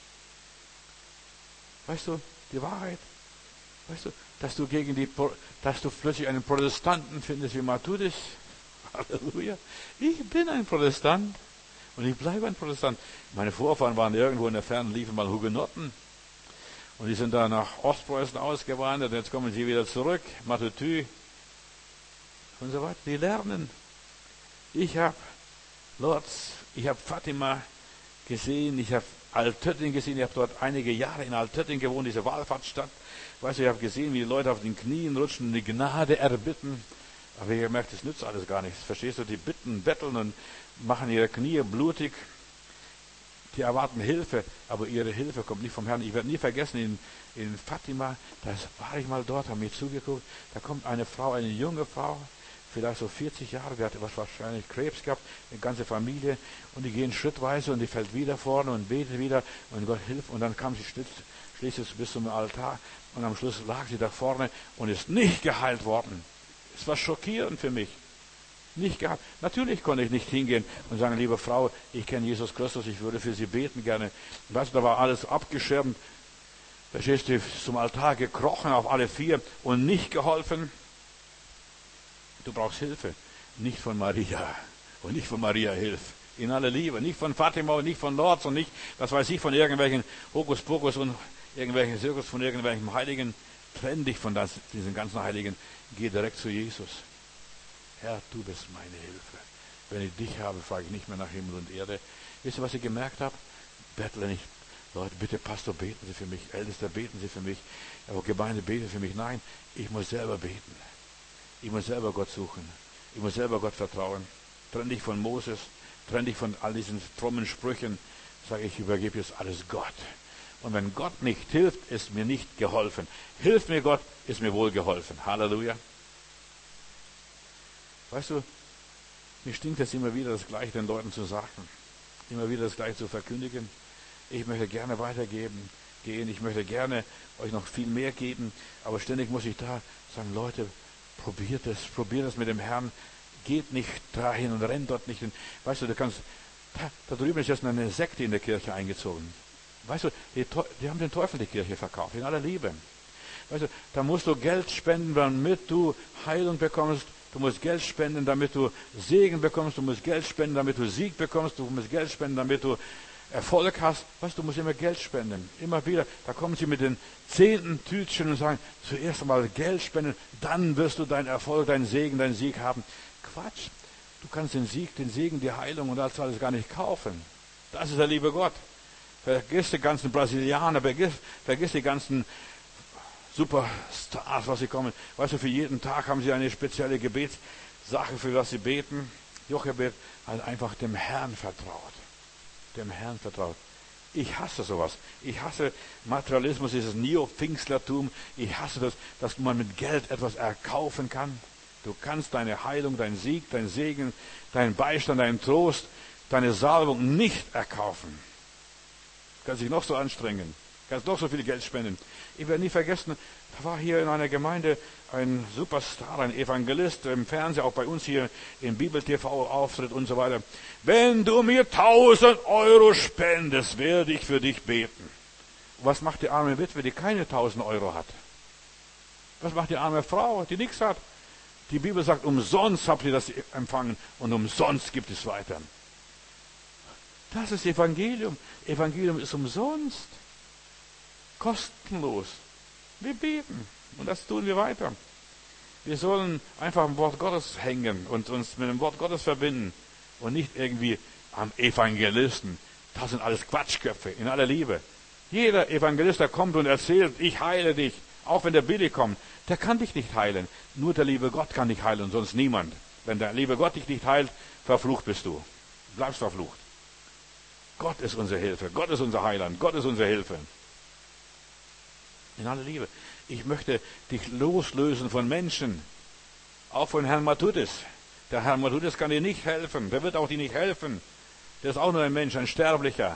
A: Weißt du, die Wahrheit. Weißt du, dass du gegen die, dass du plötzlich einen Protestanten findest wie Matthäus. Halleluja. Ich bin ein Protestant. Und ich bleibe ein Protestant. Meine Vorfahren waren irgendwo in der Ferne, liefen mal Hugenotten. Und die sind da nach Ostpreußen ausgewandert, jetzt kommen sie wieder zurück, Matutü und so weiter. Die lernen. Ich habe Lords, ich habe Fatima gesehen, ich habe Altötting gesehen, ich habe dort einige Jahre in Altötting gewohnt, diese Wallfahrtsstadt. Weißt du, ich habe gesehen, wie die Leute auf den Knien rutschen und die Gnade erbitten. Aber ich habe gemerkt, das nützt alles gar nichts. Verstehst du, die bitten, betteln und machen ihre Knie blutig. Die erwarten Hilfe, aber ihre Hilfe kommt nicht vom Herrn. Ich werde nie vergessen, in, in Fatima, da war ich mal dort, habe mir zugeguckt, da kommt eine Frau, eine junge Frau, vielleicht so vierzig Jahre, die hatte wahrscheinlich Krebs gehabt, eine ganze Familie, und die gehen schrittweise und die fällt wieder vorne und betet wieder und Gott hilft, und dann kam sie schließlich bis zum Altar und am Schluss lag sie da vorne und ist nicht geheilt worden. Es war schockierend für mich. Nicht gehabt. Natürlich konnte ich nicht hingehen und sagen, liebe Frau, ich kenne Jesus Christus, ich würde für Sie beten gerne. Weißt du, da war alles abgeschirmt. Da stehst du zum Altar gekrochen auf alle vier und nicht geholfen. Du brauchst Hilfe. Nicht von Maria und nicht von Maria Hilf. In aller Liebe. Nicht von Fatima und nicht von Lords und nicht, was weiß ich, von irgendwelchen Hokuspokus und irgendwelchen Zirkus, von irgendwelchen Heiligen. Trenn dich von das, diesen ganzen Heiligen. Geh direkt zu Jesus. Herr, du bist meine Hilfe. Wenn ich dich habe, frage ich nicht mehr nach Himmel und Erde. Wisst ihr, was ich gemerkt habe? Bettle nicht. Leute, bitte, Pastor, beten Sie für mich. Ältester, beten Sie für mich. Aber Gemeinde, bete für mich. Nein, ich muss selber beten. Ich muss selber Gott suchen. Ich muss selber Gott vertrauen. Trenn dich von Moses. Trenn dich von all diesen frommen Sprüchen. Sage ich, übergebe jetzt alles Gott. Und wenn Gott nicht hilft, ist mir nicht geholfen. Hilft mir Gott, ist mir wohl geholfen. Halleluja. Weißt du, mir stinkt es immer wieder, das Gleiche den Leuten zu sagen. Immer wieder das Gleiche zu verkündigen. Ich möchte gerne weitergeben, gehen. Ich möchte gerne euch noch viel mehr geben. Aber ständig muss ich da sagen, Leute, probiert es, probiert es mit dem Herrn. Geht nicht dahin und rennt dort nicht hin. Weißt du, du kannst, da, da drüben ist jetzt eine Sekte in der Kirche eingezogen. Weißt du, die, die haben den Teufel die Kirche verkauft, in aller Liebe. Weißt du, da musst du Geld spenden, damit du Heilung bekommst. Du musst Geld spenden, damit du Segen bekommst. Du musst Geld spenden, damit du Sieg bekommst. Du musst Geld spenden, damit du Erfolg hast. Weißt du, du musst immer Geld spenden. Immer wieder. Da kommen sie mit den zehnten Tütchen und sagen, zuerst einmal Geld spenden, dann wirst du deinen Erfolg, deinen Segen, deinen Sieg haben. Quatsch. Du kannst den Sieg, den Segen, die Heilung und das alles gar nicht kaufen. Das ist der liebe Gott. Vergiss die ganzen Brasilianer, vergiss, vergiss die ganzen Superstars, was sie kommen. Weißt du, für jeden Tag haben sie eine spezielle Gebetssache, für was sie beten. Jochebed hat einfach dem Herrn vertraut. Dem Herrn vertraut. Ich hasse sowas. Ich hasse Materialismus, dieses Neo-Pfingstlertum. Ich hasse das, dass man mit Geld etwas erkaufen kann. Du kannst deine Heilung, deinen Sieg, deinen Segen, deinen Beistand, deinen Trost, deine Salbung nicht erkaufen. Du kannst dich noch so anstrengen. Du kannst noch so viel Geld spenden. Ich werde nie vergessen, da war hier in einer Gemeinde ein Superstar, ein Evangelist, im Fernsehen, auch bei uns hier im Bibel-T V-Auftritt und so weiter. Wenn du mir tausend Euro spendest, werde ich für dich beten. Was macht die arme Witwe, die keine tausend Euro hat? Was macht die arme Frau, die nichts hat? Die Bibel sagt, umsonst habt ihr das empfangen und umsonst gibt es weiter. Das ist Evangelium. Evangelium ist umsonst. Kostenlos. Wir beten. Und das tun wir weiter. Wir sollen einfach am Wort Gottes hängen und uns mit dem Wort Gottes verbinden. Und nicht irgendwie am Evangelisten. Das sind alles Quatschköpfe, in aller Liebe. Jeder Evangelist, der kommt und erzählt, ich heile dich. Auch wenn der Billy kommt, der kann dich nicht heilen. Nur der liebe Gott kann dich heilen und sonst niemand. Wenn der liebe Gott dich nicht heilt, verflucht bist du. Du bleibst verflucht. Gott ist unsere Hilfe. Gott ist unser Heiland. Gott ist unsere Hilfe. In aller Liebe. Ich möchte dich loslösen von Menschen. Auch von Herrn Matthäus. Der Herr Matthäus kann dir nicht helfen. Der wird auch dir nicht helfen. Der ist auch nur ein Mensch, ein Sterblicher.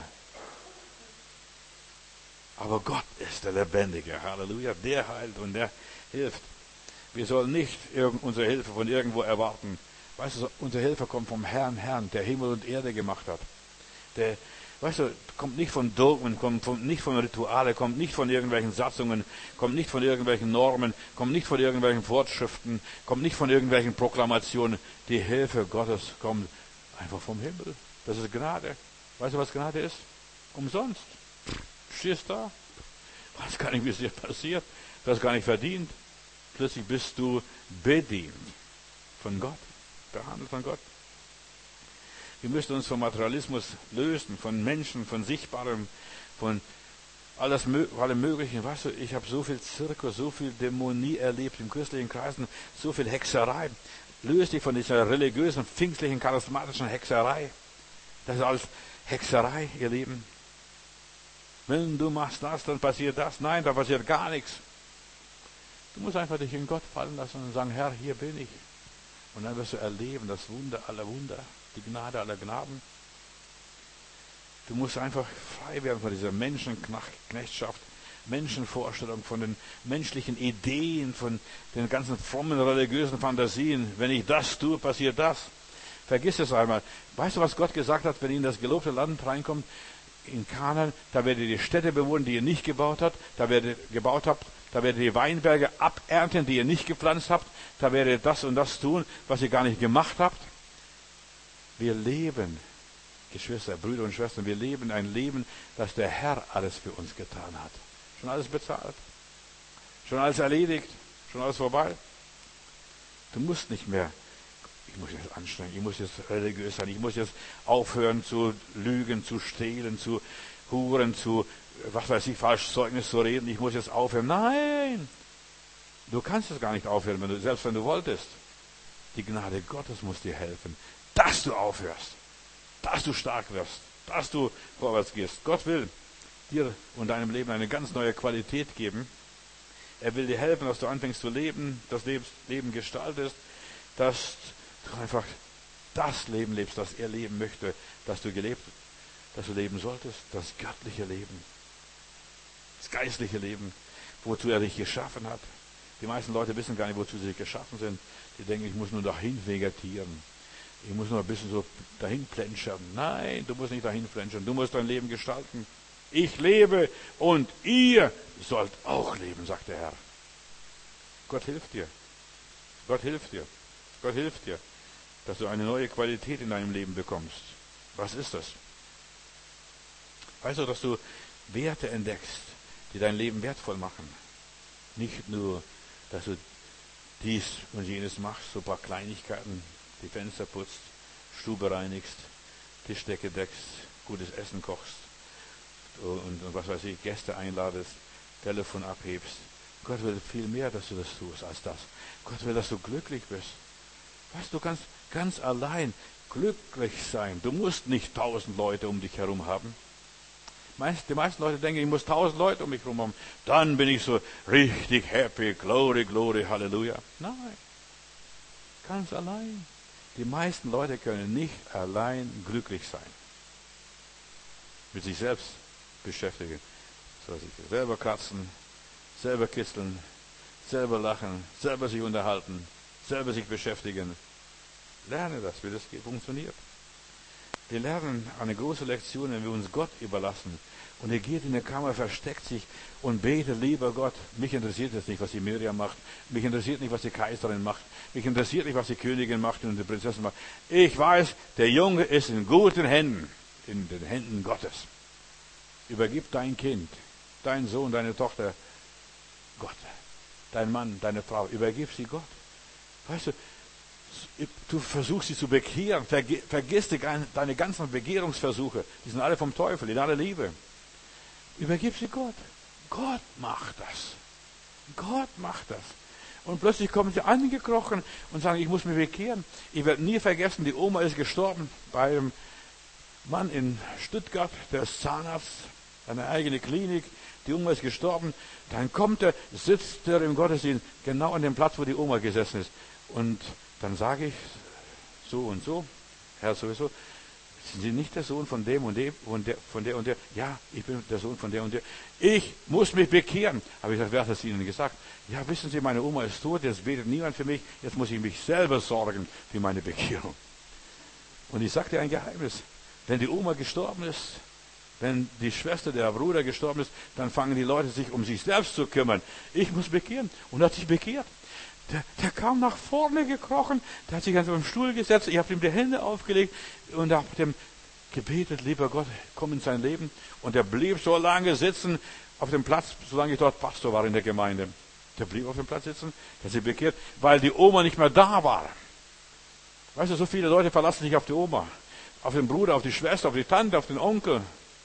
A: Aber Gott ist der Lebendige. Halleluja. Der heilt und der hilft. Wir sollen nicht unsere Hilfe von irgendwo erwarten. Weißt du, unsere Hilfe kommt vom Herrn, Herrn, der Himmel und Erde gemacht hat. Der, weißt du, kommt nicht von Dogmen, kommt von, nicht von Rituale, kommt nicht von irgendwelchen Satzungen, kommt nicht von irgendwelchen Normen, kommt nicht von irgendwelchen Vorschriften, kommt nicht von irgendwelchen Proklamationen. Die Hilfe Gottes kommt einfach vom Himmel. Das ist Gnade. Weißt du, was Gnade ist? Umsonst. Stehst da? Was gar nicht, wie es dir passiert? Du hast gar nicht verdient. Plötzlich bist du bedient von Gott, behandelt von Gott. Wir müssen uns vom Materialismus lösen, von Menschen, von Sichtbarem, von alles, allem Möglichen. Weißt du, ich habe so viel Zirkus, so viel Dämonie erlebt in christlichen Kreisen, so viel Hexerei. Löse dich von dieser religiösen, pfingstlichen, charismatischen Hexerei. Das ist alles Hexerei, ihr Lieben. Wenn du machst das, dann passiert das. Nein, da passiert gar nichts. Du musst einfach dich in Gott fallen lassen und sagen, Herr, hier bin ich. Und dann wirst du erleben, das Wunder aller Wunder, die Gnade aller Gnaden. Du musst einfach frei werden von dieser Menschenknechtschaft, Menschenvorstellungen, von den menschlichen Ideen, von den ganzen frommen religiösen Fantasien. Wenn ich das tue, passiert das. Vergiss es einmal. Weißt du, was Gott gesagt hat, wenn ihr in das gelobte Land reinkommt? In Kanaan, da werdet ihr die Städte bewohnen, die ihr nicht gebaut habt, da werdet ihr gebaut habt, da werdet ihr die Weinberge abernten, die ihr nicht gepflanzt habt, da werdet ihr das und das tun, was ihr gar nicht gemacht habt. Wir leben, Geschwister, Brüder und Schwestern, wir leben ein Leben, das der Herr alles für uns getan hat. Schon alles bezahlt, schon alles erledigt, schon alles vorbei. Du musst nicht mehr, ich muss jetzt anstrengen, ich muss jetzt religiös sein, ich muss jetzt aufhören zu lügen, zu stehlen, zu huren, zu, was weiß ich, falsch Zeugnis zu reden, ich muss jetzt aufhören. Nein, du kannst es gar nicht aufhören, wenn du, selbst wenn du wolltest. Die Gnade Gottes muss dir helfen, dass du aufhörst, dass du stark wirst, dass du vorwärts gehst. Gott will dir und deinem Leben eine ganz neue Qualität geben. Er will dir helfen, dass du anfängst zu leben, das Leben gestaltest, dass du einfach das Leben lebst, das er leben möchte, das du gelebt, das du leben solltest, das göttliche Leben, das geistliche Leben, wozu er dich geschaffen hat. Die meisten Leute wissen gar nicht, wozu sie geschaffen sind. Die denken, ich muss nur dahin vegetieren. Ich muss nur ein bisschen so dahin plänschern. Nein, du musst nicht dahin plänschern. Du musst dein Leben gestalten. Ich lebe und ihr sollt auch leben, sagt der Herr. Gott hilft dir. Gott hilft dir. Gott hilft dir, dass du eine neue Qualität in deinem Leben bekommst. Was ist das? Weißt du, dass du Werte entdeckst, die dein Leben wertvoll machen. Nicht nur, dass du dies und jenes machst, so ein paar Kleinigkeiten, die Fenster putzt, Stube reinigst, Tischdecke deckst, gutes Essen kochst und, und was weiß ich, Gäste einladest, Telefon abhebst. Gott will viel mehr, dass du das tust, als das. Gott will, dass du glücklich bist. Weißt du, du kannst ganz allein glücklich sein. Du musst nicht tausend Leute um dich herum haben. Die meisten Leute denken, ich muss tausend Leute um mich herum haben. Dann bin ich so richtig happy, glory, glory, Halleluja. Nein, ganz allein. Die meisten Leute können nicht allein glücklich sein. Mit sich selbst beschäftigen. So sich selber kratzen, selber kitzeln, selber lachen, selber sich unterhalten, selber sich beschäftigen. Lerne das, wie das funktioniert. Wir lernen eine große Lektion, wenn wir uns Gott überlassen. Und er geht in der Kammer, versteckt sich und betet, lieber Gott, mich interessiert jetzt nicht, was die Miriam macht. Mich interessiert nicht, was die Kaiserin macht. Mich interessiert nicht, was die Königin macht und die Prinzessin macht. Ich weiß, der Junge ist in guten Händen, in den Händen Gottes. Übergib dein Kind, dein Sohn, deine Tochter Gott. Dein Mann, deine Frau, übergib sie Gott. Weißt du, du versuchst sie zu bekehren, vergiss deine ganzen Bekehrungsversuche, die sind alle vom Teufel, in aller Liebe. Übergib sie Gott. Gott macht das. Gott macht das. Und plötzlich kommen sie angekrochen und sagen, ich muss mich bekehren. Ich werde nie vergessen, die Oma ist gestorben bei einem Mann in Stuttgart, der ist Zahnarzt, eine eigene Klinik. Die Oma ist gestorben. Dann kommt er, sitzt er im Gottesdienst genau an dem Platz, wo die Oma gesessen ist. Und dann sage ich so und so, Herr sowieso, sind Sie nicht der Sohn von dem und dem, von der, von der und der? Ja, ich bin der Sohn von der und der. Ich muss mich bekehren. Habe ich gesagt, wer hat das Ihnen gesagt? Ja, wissen Sie, meine Oma ist tot, jetzt betet niemand für mich, jetzt muss ich mich selber sorgen für meine Bekehrung. Und ich sagte ein Geheimnis. Wenn die Oma gestorben ist, wenn die Schwester, der Bruder gestorben ist, dann fangen die Leute sich um sich selbst zu kümmern. Ich muss bekehren. Und er hat sich bekehrt. Der, der kam nach vorne gekrochen, der hat sich auf den Stuhl gesetzt, ich habe ihm die Hände aufgelegt und habe dem gebetet, lieber Gott, komm in sein Leben. Und er blieb so lange sitzen auf dem Platz, solange ich dort Pastor war in der Gemeinde. Der blieb auf dem Platz sitzen, der hat sich bekehrt, weil die Oma nicht mehr da war. Weißt du, so viele Leute verlassen sich auf die Oma, auf den Bruder, auf die Schwester, auf die Tante, auf den Onkel.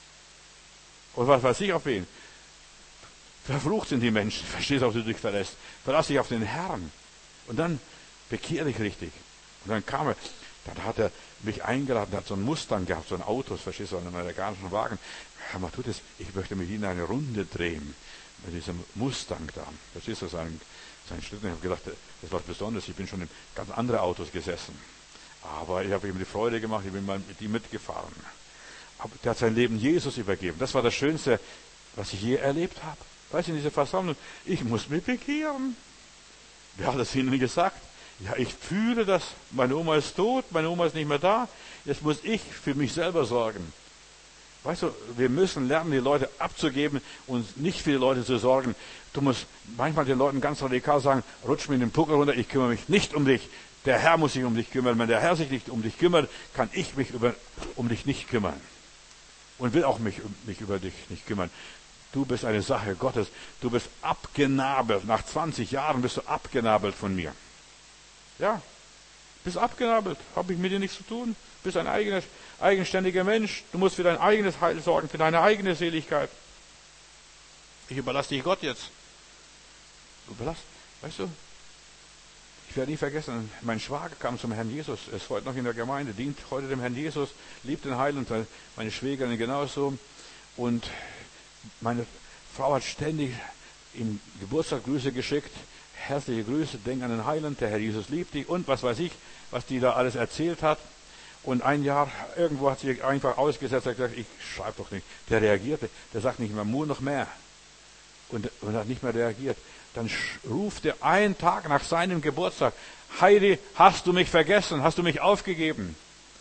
A: Und was weiß ich auf wen. Verflucht sind die Menschen, verstehst du, ob du dich verlässt. Verlass dich auf den Herrn. Und dann bekehr dich richtig. Und dann kam er, dann hat er mich eingeladen, hat so einen Mustang gehabt, so ein Auto, verstehst du, einen amerikanischen Wagen. Herr Matthäus, ich möchte mit Ihnen eine Runde drehen. Mit diesem Mustang da. Verstehst du, sein, sein Schlitten. Ich habe gedacht, das ist was Besonderes. Ich bin schon in ganz andere Autos gesessen. Aber ich habe ihm die Freude gemacht, ich bin mal mit ihm mitgefahren. Aber der hat sein Leben Jesus übergeben. Das war das Schönste, was ich je erlebt habe. Weißt du, in dieser Versammlung, ich muss mich bekehren. Wer hat das ihnen gesagt? Ja, ich fühle das. Meine Oma ist tot, meine Oma ist nicht mehr da. Jetzt muss ich für mich selber sorgen. Weißt du, wir müssen lernen, die Leute abzugeben und nicht für die Leute zu sorgen. Du musst manchmal den Leuten ganz radikal sagen, rutsch mir in den Puckel runter, ich kümmere mich nicht um dich. Der Herr muss sich um dich kümmern. Wenn der Herr sich nicht um dich kümmert, kann ich mich über, um dich nicht kümmern. Und will auch mich, um, mich über dich nicht kümmern. Du bist eine Sache Gottes. Du bist abgenabelt. Nach zwanzig Jahren bist du abgenabelt von mir. Ja, bist abgenabelt. Habe ich mit dir nichts zu tun. Bist ein eigener, eigenständiger Mensch. Du musst für dein eigenes Heil sorgen, für deine eigene Seligkeit. Ich überlasse dich Gott jetzt. Du überlass, weißt du, ich werde nie vergessen, mein Schwager kam zum Herrn Jesus, er ist heute noch in der Gemeinde, dient heute dem Herrn Jesus, liebt den Heil und meine Schwägerin genauso. Und meine Frau hat ständig ihm Geburtstag Grüße geschickt, herzliche Grüße, denk an den Heiland, der Herr Jesus liebt dich und was weiß ich, was die da alles erzählt hat. Und ein Jahr, irgendwo hat sie einfach ausgesetzt, hat gesagt, ich schreibe doch nicht. Der reagierte, der sagt nicht mehr, nur noch mehr. Und, und hat nicht mehr reagiert. Dann ruft er einen Tag nach seinem Geburtstag, Heidi, hast du mich vergessen? Hast du mich aufgegeben?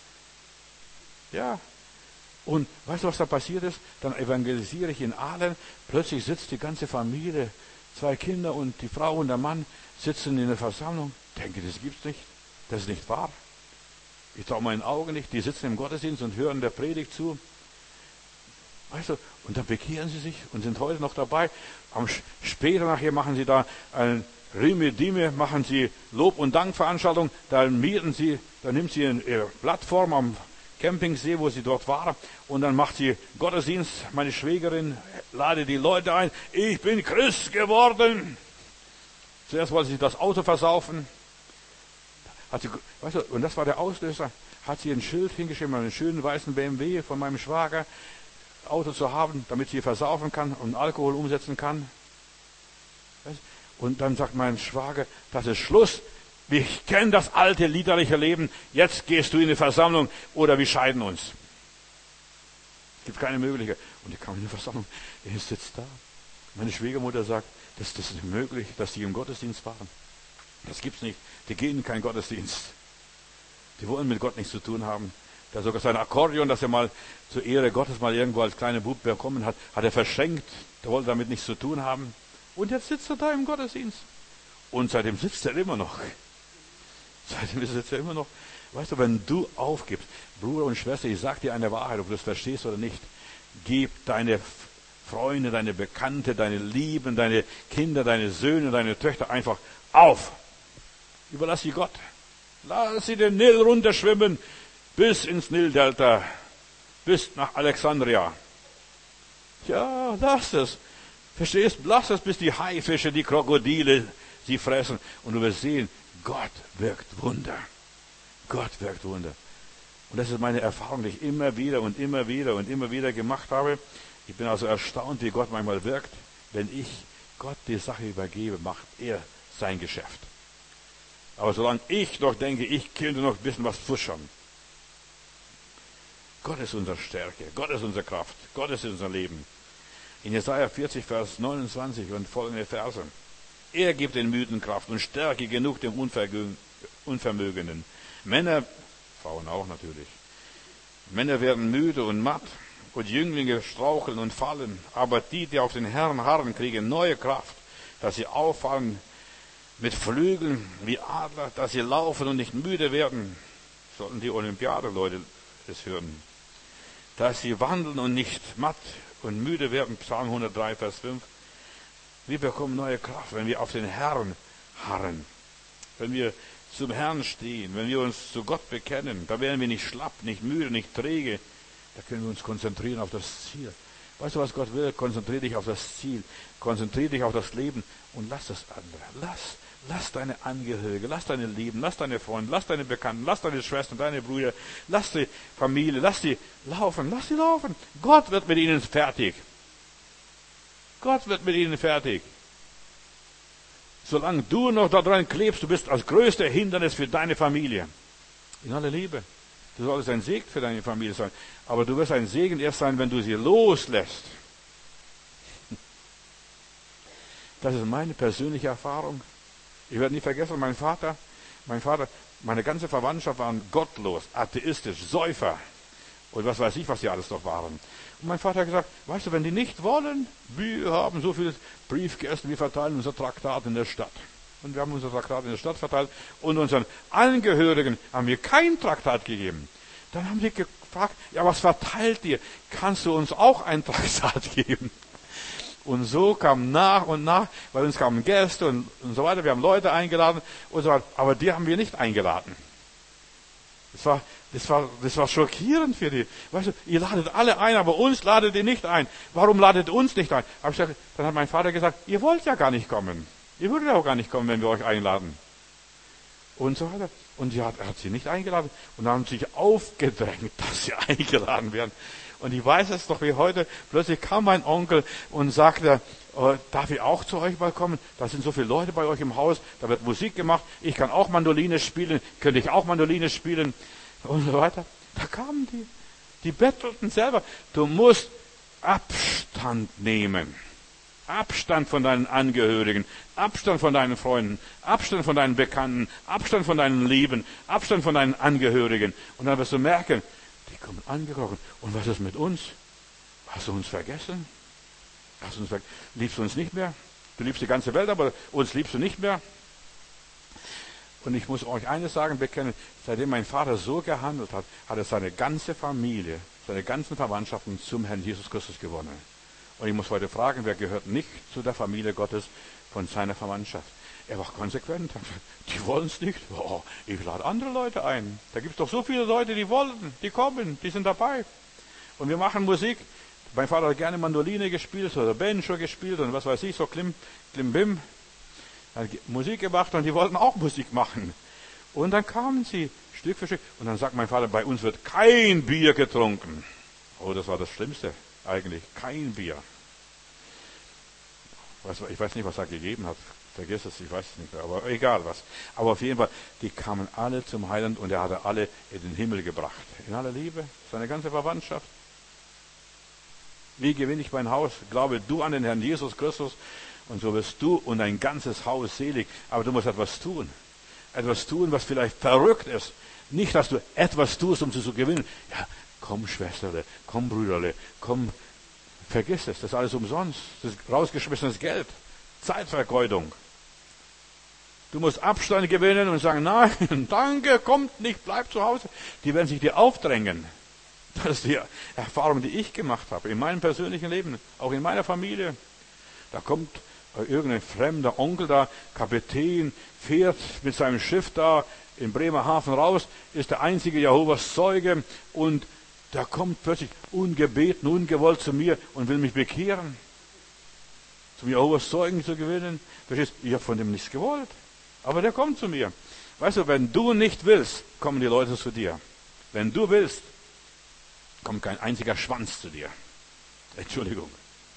A: Ja. Und weißt du, was da passiert ist? Dann evangelisiere ich in Aalen. Plötzlich sitzt die ganze Familie, zwei Kinder und die Frau und der Mann sitzen in der Versammlung. Denke, das gibt's nicht. Das ist nicht wahr. Ich traue meinen Augen nicht. Die sitzen im Gottesdienst und hören der Predigt zu. Weißt du, und dann bekehren sie sich und sind heute noch dabei. Am später nachher machen sie da ein Rime Dime, machen sie Lob- und Dankveranstaltung. Da mieten sie, da nimmt sie ihre Plattform am Campingsee, wo sie dort war, und dann macht sie Gottesdienst. Meine Schwägerin lade die Leute ein. Ich bin Christ geworden. Zuerst wollte sie das Auto versaufen. Hat sie, weißt du, und das war der Auslöser. Hat sie ein Schild hingeschrieben, einen schönen weißen B M W von meinem Schwager, Auto zu haben, damit sie versaufen kann und Alkohol umsetzen kann. Und dann sagt mein Schwager, das ist Schluss. Ich kenne das alte liederliche Leben. Jetzt gehst du in die Versammlung oder wir scheiden uns. Es gibt keine Möglichkeit. Und ich kam in die Versammlung. Er sitzt da. Meine Schwiegermutter sagt, das, das ist nicht möglich, dass die im Gottesdienst waren. Das gibt's nicht. Die gehen in keinen Gottesdienst. Die wollen mit Gott nichts zu tun haben. Der sogar sein Akkordeon, das er mal zur Ehre Gottes mal irgendwo als kleiner Bub bekommen hat, hat er verschenkt. Der wollte damit nichts zu tun haben. Und jetzt sitzt er da im Gottesdienst. Und seitdem sitzt er immer noch. Seitdem sitzt er immer noch. Weißt du, wenn du aufgibst, Bruder und Schwester, ich sag dir eine Wahrheit, ob du das verstehst oder nicht, gib deine Freunde, deine Bekannte, deine Lieben, deine Kinder, deine Söhne, deine Töchter einfach auf. Überlass sie Gott. Lass sie den Nil runterschwimmen bis ins Nildelta, bis nach Alexandria. Ja, lass es. Verstehst? Lass es, bis die Haifische, die Krokodile sie fressen. Und du wirst sehen, Gott wirkt Wunder. Gott wirkt Wunder. Und das ist meine Erfahrung, die ich immer wieder und immer wieder und immer wieder gemacht habe. Ich bin also erstaunt, wie Gott manchmal wirkt. Wenn ich Gott die Sache übergebe, macht er sein Geschäft. Aber solange ich noch denke, ich könnte noch ein bisschen was fuschern. Gott ist unsere Stärke, Gott ist unsere Kraft, Gott ist unser Leben. In Jesaja vierzig, Vers neunundzwanzig und folgende Verse. Er gibt den Müden Kraft und Stärke genug dem Unvermögenden. Männer, Frauen auch natürlich, Männer werden müde und matt und Jünglinge straucheln und fallen. Aber die, die auf den Herrn harren, kriegen neue Kraft, dass sie auffallen mit Flügeln wie Adler, dass sie laufen und nicht müde werden. Sollten die Olympiade-Leute es hören. Dass sie wandeln und nicht matt und müde werden. Psalm hundertdrei, Vers fünf. Wir bekommen neue Kraft, wenn wir auf den Herrn harren. Wenn wir zum Herrn stehen, wenn wir uns zu Gott bekennen, da werden wir nicht schlapp, nicht müde, nicht träge. Da können wir uns konzentrieren auf das Ziel. Weißt du, was Gott will? Konzentriere dich auf das Ziel. Konzentriere dich auf das Leben und lass das andere. Lass, lass deine Angehörige, lass deine Lieben, lass deine Freunde, lass deine Bekannten, lass deine Schwestern, deine Brüder, lass die Familie, lass die laufen, lass sie laufen. Gott wird mit ihnen fertig. Gott wird mit ihnen fertig. Solange du noch daran klebst, du bist das größte Hindernis für deine Familie. In aller Liebe. Du solltest ein Segen für deine Familie sein. Aber du wirst ein Segen erst sein, wenn du sie loslässt. Das ist meine persönliche Erfahrung. Ich werde nie vergessen, mein Vater, mein Vater, meine ganze Verwandtschaft waren gottlos, atheistisch, Säufer und was weiß ich, was die alles noch waren. Und mein Vater hat gesagt, weißt du, wenn die nicht wollen, wir haben so viele Briefkästen, wir verteilen unser Traktat in der Stadt. Und wir haben unser Traktat in der Stadt verteilt und unseren Angehörigen haben wir kein Traktat gegeben. Dann haben sie gefragt, ja, was verteilt ihr? Kannst du uns auch ein Traktat geben? Und so kam nach und nach, bei uns kamen Gäste und, und so weiter. Wir haben Leute eingeladen und so weiter. Aber die haben wir nicht eingeladen. Das war, das war, das war schockierend für die. Weißt du, ihr ladet alle ein, aber uns ladet ihr nicht ein. Warum ladet ihr uns nicht ein? Aber ich sagte, dann hat mein Vater gesagt, ihr wollt ja gar nicht kommen. Ihr würdet auch gar nicht kommen, wenn wir euch einladen. Und so weiter. Und er hat, er hat sie nicht eingeladen. Und dann haben sie sich aufgedrängt, dass sie eingeladen werden. Und ich weiß es doch wie heute. Plötzlich kam mein Onkel und sagte, oh, darf ich auch zu euch mal kommen? Da sind so viele Leute bei euch im Haus. Da wird Musik gemacht. Ich kann auch Mandoline spielen. Könnte ich auch Mandoline spielen? Und so weiter. Da kamen die. Die bettelten selber. Du musst Abstand nehmen. Abstand von deinen Angehörigen, Abstand von deinen Freunden, Abstand von deinen Bekannten, Abstand von deinen Lieben, Abstand von deinen Angehörigen. Und dann wirst du merken, die kommen angekrochen. Und was ist mit uns? Hast du uns vergessen? Hast du uns ver- liebst du uns nicht mehr? Du liebst die ganze Welt, aber uns liebst du nicht mehr. Und ich muss euch eines sagen, bekennen, seitdem mein Vater so gehandelt hat, hat er seine ganze Familie, seine ganzen Verwandtschaften zum Herrn Jesus Christus gewonnen. Und ich muss heute fragen, wer gehört nicht zu der Familie Gottes von seiner Verwandtschaft? Er war konsequent. Die wollen es nicht. Oh, ich lade andere Leute ein. Da gibt es doch so viele Leute, die wollen, die kommen, die sind dabei. Und wir machen Musik. Mein Vater hat gerne Mandoline gespielt oder Banjo gespielt und was weiß ich, so Klim, Klimbim. Hat Musik gemacht und die wollten auch Musik machen. Und dann kamen sie Stück für Stück. Und dann sagt mein Vater, bei uns wird kein Bier getrunken. Oh, das war das Schlimmste. Eigentlich kein Bier. Ich weiß nicht, was er gegeben hat. Vergiss es, ich weiß es nicht mehr. Aber egal was. Aber auf jeden Fall, die kamen alle zum Heiland und er hatte alle in den Himmel gebracht. In aller Liebe, seine ganze Verwandtschaft. Wie gewinne ich mein Haus? Glaube du an den Herrn Jesus Christus und so wirst du und dein ganzes Haus selig. Aber du musst etwas tun. Etwas tun, was vielleicht verrückt ist. Nicht, dass du etwas tust, um sie zu gewinnen. Ja, komm, Schwesterle, komm, Brüderle, komm, vergiss es, das ist alles umsonst. Das ist rausgeschmissenes Geld, Zeitvergeudung. Du musst Abstand gewinnen und sagen, nein, danke, kommt nicht, bleib zu Hause. Die werden sich dir aufdrängen. Das ist die Erfahrung, die ich gemacht habe, in meinem persönlichen Leben, auch in meiner Familie. Da kommt irgendein fremder Onkel da, Kapitän, fährt mit seinem Schiff da in Bremerhaven raus, ist der einzige Jehovas Zeuge und da kommt plötzlich ungebeten, ungewollt zu mir und will mich bekehren. Zum Jehovas Zeugen zu gewinnen. Verstehst? Ich habe von dem nichts gewollt. Aber der kommt zu mir. Weißt du, wenn du nicht willst, kommen die Leute zu dir. Wenn du willst, kommt kein einziger Schwanz zu dir. Entschuldigung.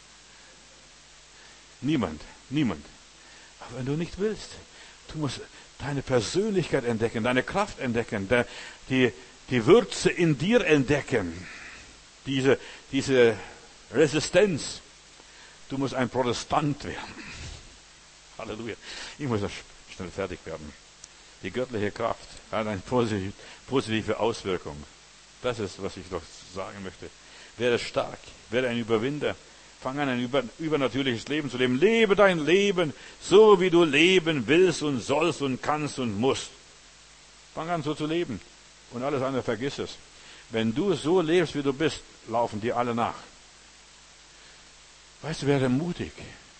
A: Niemand, niemand. Aber wenn du nicht willst, du musst deine Persönlichkeit entdecken, deine Kraft entdecken, die, die Würze in dir entdecken. Diese, diese Resistenz. Du musst ein Protestant werden. Halleluja. Ich muss schnell fertig werden. Die göttliche Kraft hat eine positive Auswirkung. Das ist, was ich noch sagen möchte. Werde stark, werde ein Überwinder. Fang an, ein über, übernatürliches Leben zu leben. Lebe dein Leben, so wie du leben willst und sollst und kannst und musst. Fang an, so zu leben. Und alles andere vergiss es. Wenn du so lebst, wie du bist, laufen dir alle nach. Weißt du, werde mutig.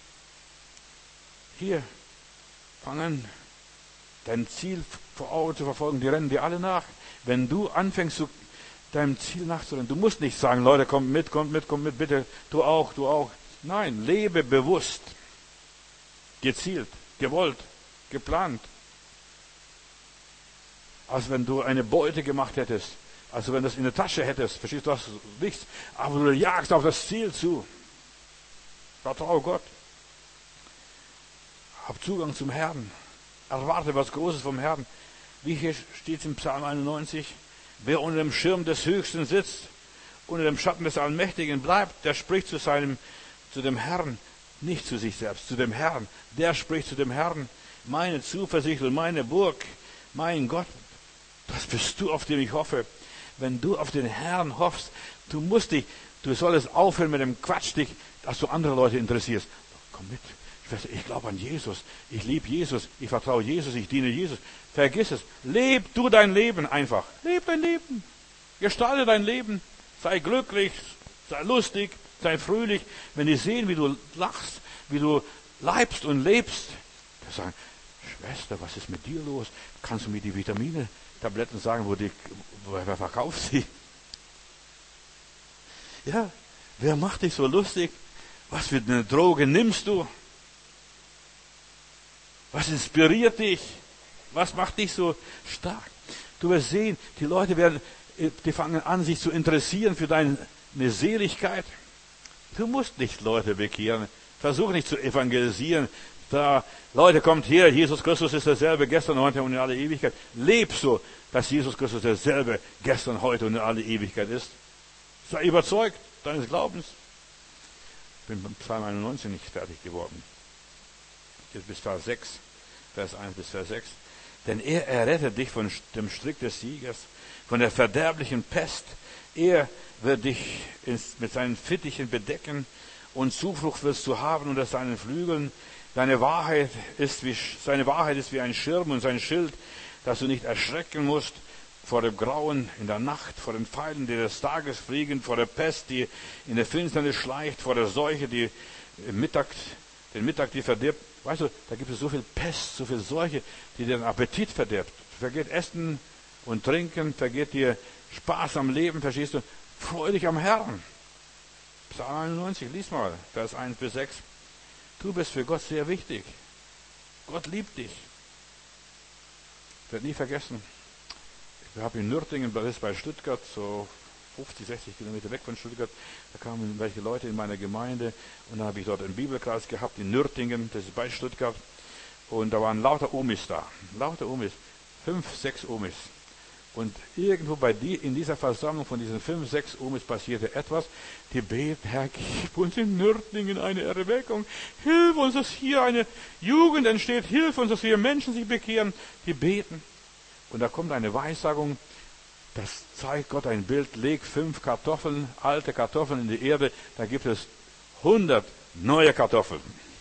A: Hier, fang an, dein Ziel vor Augen zu verfolgen. Die rennen dir alle nach. Wenn du anfängst, zu deinem Ziel nachzurennen, du musst nicht sagen, Leute, kommt mit, kommt mit, kommt mit, bitte, du auch, du auch. Nein, lebe bewusst, gezielt, gewollt, geplant. Als wenn du eine Beute gemacht hättest, als wenn du das in der Tasche hättest, verstehst du, du hast nichts, aber du jagst auf das Ziel zu. Vertraue Gott. Hab Zugang zum Herrn. Erwarte was Großes vom Herrn. Wie hier steht es im Psalm einundneunzig, wer unter dem Schirm des Höchsten sitzt, unter dem Schatten des Allmächtigen bleibt, der spricht zu seinem, zu dem Herrn, Nicht zu sich selbst, zu dem Herrn. Der spricht zu dem Herrn. Meine Zuversicht und meine Burg. Mein Gott, das bist du, auf den ich hoffe. Wenn du auf den Herrn hoffst, du musst dich, du solltest aufhören mit dem Quatsch, dich, dass du andere Leute interessierst. Komm mit. Ich glaube an Jesus. Ich liebe Jesus. Ich vertraue Jesus. Ich diene Jesus. Vergiss es. Leb du dein Leben einfach. Leb dein Leben. Gestalte dein Leben. Sei glücklich. Sei lustig. Sei fröhlich. Wenn die sehen, wie du lachst, wie du leibst und lebst, die sagen, Schwester, was ist mit dir los? Kannst du mir die Vitamine-Tabletten sagen, wo die, wer verkauft sie? Ja, wer macht dich so lustig? Was für eine Droge nimmst du? Was inspiriert dich? Was macht dich so stark? Du wirst sehen, die Leute werden, die fangen an, sich zu interessieren für deine Seligkeit. Du musst nicht Leute bekehren. Versuch nicht zu evangelisieren. Da, Leute, kommt her, Jesus Christus ist derselbe gestern, heute und in alle Ewigkeit. Leb so, dass Jesus Christus derselbe gestern, heute und in alle Ewigkeit ist. Sei überzeugt deines Glaubens. Ich bin beim Psalm einundneunzig nicht fertig geworden. Jetzt bis Vers sechs, Vers eins bis Vers sechs. Denn er errettet dich von dem Strick des Siegers, von der verderblichen Pest. Er wird dich ins, mit seinen Fittichen bedecken und Zuflucht wirst du haben unter seinen Flügeln. Deine Wahrheit ist wie, seine Wahrheit ist wie ein Schirm und sein Schild, dass du nicht erschrecken musst vor dem Grauen in der Nacht, vor den Pfeilen, die des Tages fliegen, vor der Pest, die in der Finsternis schleicht, vor der Seuche, die im Mittag, den Mittag, die verdirbt. Weißt du, da gibt es so viel Pest, so viel Seuche, die dir den Appetit verdirbt. Vergeht Essen und Trinken, vergeht dir Spaß am Leben, verstehst du? Freu dich am Herrn. Psalm einundneunzig, lies mal, Vers eins bis sechs. Du bist für Gott sehr wichtig. Gott liebt dich. Ich werde nie vergessen, ich habe in Nürtingen, das ist bei Stuttgart, so fünfzig, sechzig Kilometer weg von Stuttgart, da kamen welche Leute in meiner Gemeinde und dann habe ich dort einen Bibelkreis gehabt in Nürtingen, das ist bei Stuttgart, und da waren lauter Omis da, lauter Omis, fünf, sechs Omis. Und irgendwo bei die, in dieser Versammlung von diesen fünf, sechs Omis passierte etwas. Die beten, Herr, gib uns in Nürtingen eine Erweckung. Hilf uns, dass hier eine Jugend entsteht. Hilf uns, dass hier Menschen sich bekehren. Die beten. Und da kommt eine Weissagung. Das zeigt Gott ein Bild. Leg fünf Kartoffeln, alte Kartoffeln in die Erde. Da gibt es hundert neue Kartoffeln.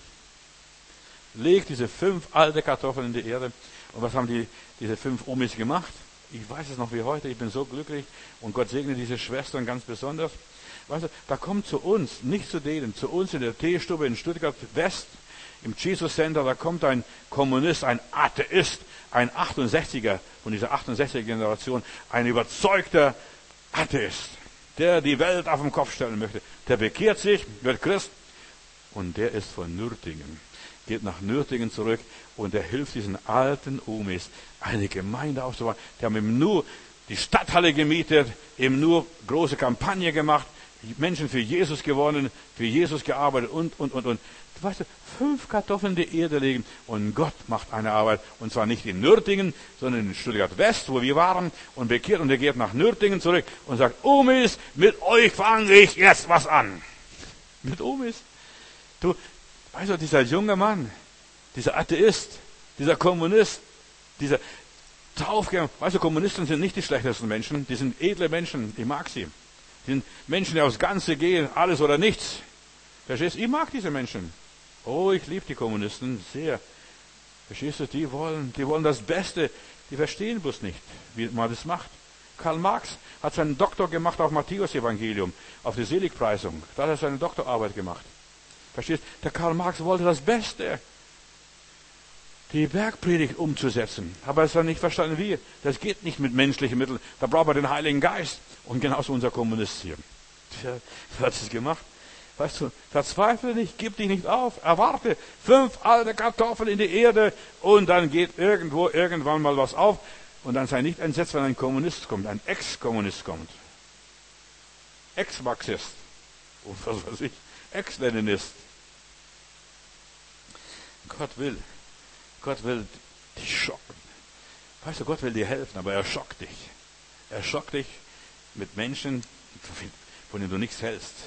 A: Leg diese fünf alte Kartoffeln in die Erde. Und was haben die, diese fünf Omis gemacht? Ich weiß es noch wie heute, ich bin so glücklich und Gott segne diese Schwestern ganz besonders. Weißt du, da kommt zu uns, nicht zu denen, zu uns in der Teestube in Stuttgart West, im Jesus Center, da kommt ein Kommunist, ein Atheist, ein achtundsechziger von dieser achtundsechziger Generation, ein überzeugter Atheist, der die Welt auf den Kopf stellen möchte. Der bekehrt sich, wird Christ und der ist von Nürtingen. Geht nach Nürtingen zurück und er hilft diesen alten Omis, eine Gemeinde aufzubauen. Die haben ihm nur die Stadthalle gemietet, ihm nur große Kampagne gemacht, Menschen für Jesus gewonnen, für Jesus gearbeitet und, und, und, und. Weißt du, fünf Kartoffeln in die Erde legen und Gott macht eine Arbeit. Und zwar nicht in Nürtingen, sondern in Stuttgart West, wo wir waren, und bekehrt. Und er geht nach Nürtingen zurück und sagt, Omis, mit euch fange ich jetzt was an. Mit Omis. Du, weißt du, dieser junge Mann, dieser Atheist, dieser Kommunist, dieser Taufgänger, weißt du, Kommunisten sind nicht die schlechtesten Menschen, die sind edle Menschen, ich mag sie. Die sind Menschen, die aufs Ganze gehen, alles oder nichts. Verstehst du? Ich mag diese Menschen. Oh, ich liebe die Kommunisten sehr. Verstehst du? Die wollen, die wollen das Beste, die verstehen bloß nicht, wie man das macht. Karl Marx hat seinen Doktor gemacht auf Matthäus-Evangelium, auf die Seligpreisung. Da hat er seine Doktorarbeit gemacht. Verstehst? Der Karl Marx wollte das Beste, die Bergpredigt umzusetzen. Aber es hat nicht verstanden, wie. Das geht nicht mit menschlichen Mitteln. Da braucht man den Heiligen Geist. Und genauso unser Kommunist hier. Tja, wer hat es gemacht? Weißt du, verzweifle nicht, gib dich nicht auf, erwarte fünf alte Kartoffeln in die Erde und dann geht irgendwo irgendwann mal was auf. Und dann sei nicht entsetzt, wenn ein Kommunist kommt, ein Ex-Kommunist kommt. Ex-Marxist. Und was weiß ich. Ex-Leninist. Gott will, Gott will dich schocken. Weißt du, Gott will dir helfen, aber er schockt dich. Er schockt dich mit Menschen, von denen du nichts hältst.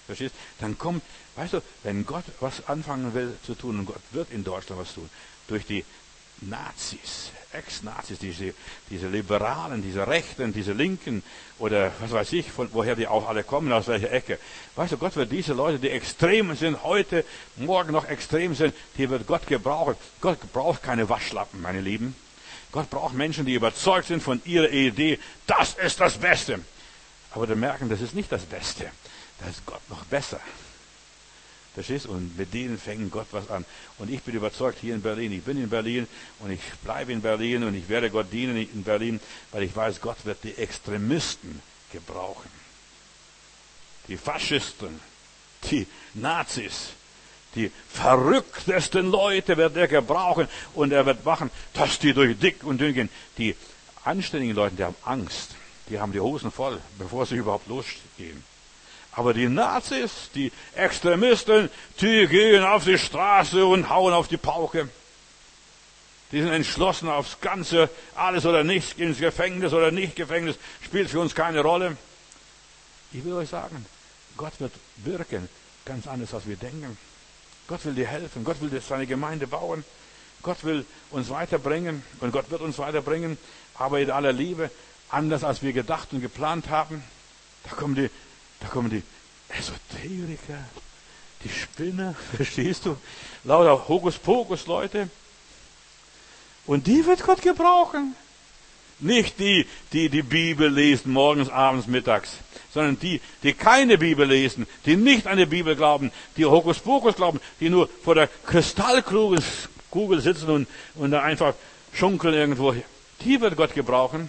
A: Verstehst? Dann kommt, weißt du, wenn Gott was anfangen will zu tun, und Gott wird in Deutschland was tun, durch die Nazis, Ex-Nazis, diese, diese Liberalen, diese Rechten, diese Linken oder was weiß ich, von woher die auch alle kommen, aus welcher Ecke. Weißt du, Gott wird diese Leute, die extrem sind, heute, morgen noch extrem sind, die wird Gott gebrauchen. Gott braucht keine Waschlappen, meine Lieben. Gott braucht Menschen, die überzeugt sind von ihrer Idee, das ist das Beste. Aber die merken, das ist nicht das Beste. Da ist Gott noch besser. Verstehst du? Und mit denen fängt Gott was an. Und ich bin überzeugt hier in Berlin. Ich bin in Berlin und ich bleibe in Berlin und ich werde Gott dienen in Berlin, weil ich weiß, Gott wird die Extremisten gebrauchen. Die Faschisten, die Nazis, die verrücktesten Leute wird er gebrauchen und er wird machen, dass die durch dick und dünn gehen. Die anständigen Leute, die haben Angst. Die haben die Hosen voll, bevor sie überhaupt losgehen. Aber die Nazis, die Extremisten, die gehen auf die Straße und hauen auf die Pauke. Die sind entschlossen aufs Ganze, alles oder nichts, ins Gefängnis oder nicht Gefängnis, spielt für uns keine Rolle. Ich will euch sagen, Gott wird wirken, ganz anders als wir denken. Gott will dir helfen, Gott will dir seine Gemeinde bauen. Gott will uns weiterbringen und Gott wird uns weiterbringen, aber in aller Liebe, anders als wir gedacht und geplant haben. Da kommen die Da kommen die Esoteriker, die Spinner, verstehst du? Lauter Hokuspokus-Leute. Und die wird Gott gebrauchen. Nicht die, die die Bibel lesen, morgens, abends, mittags, sondern die, die keine Bibel lesen, die nicht an die Bibel glauben, die Hokuspokus glauben, die nur vor der Kristallkugel sitzen und, und da einfach schunkeln irgendwo. Die wird Gott gebrauchen.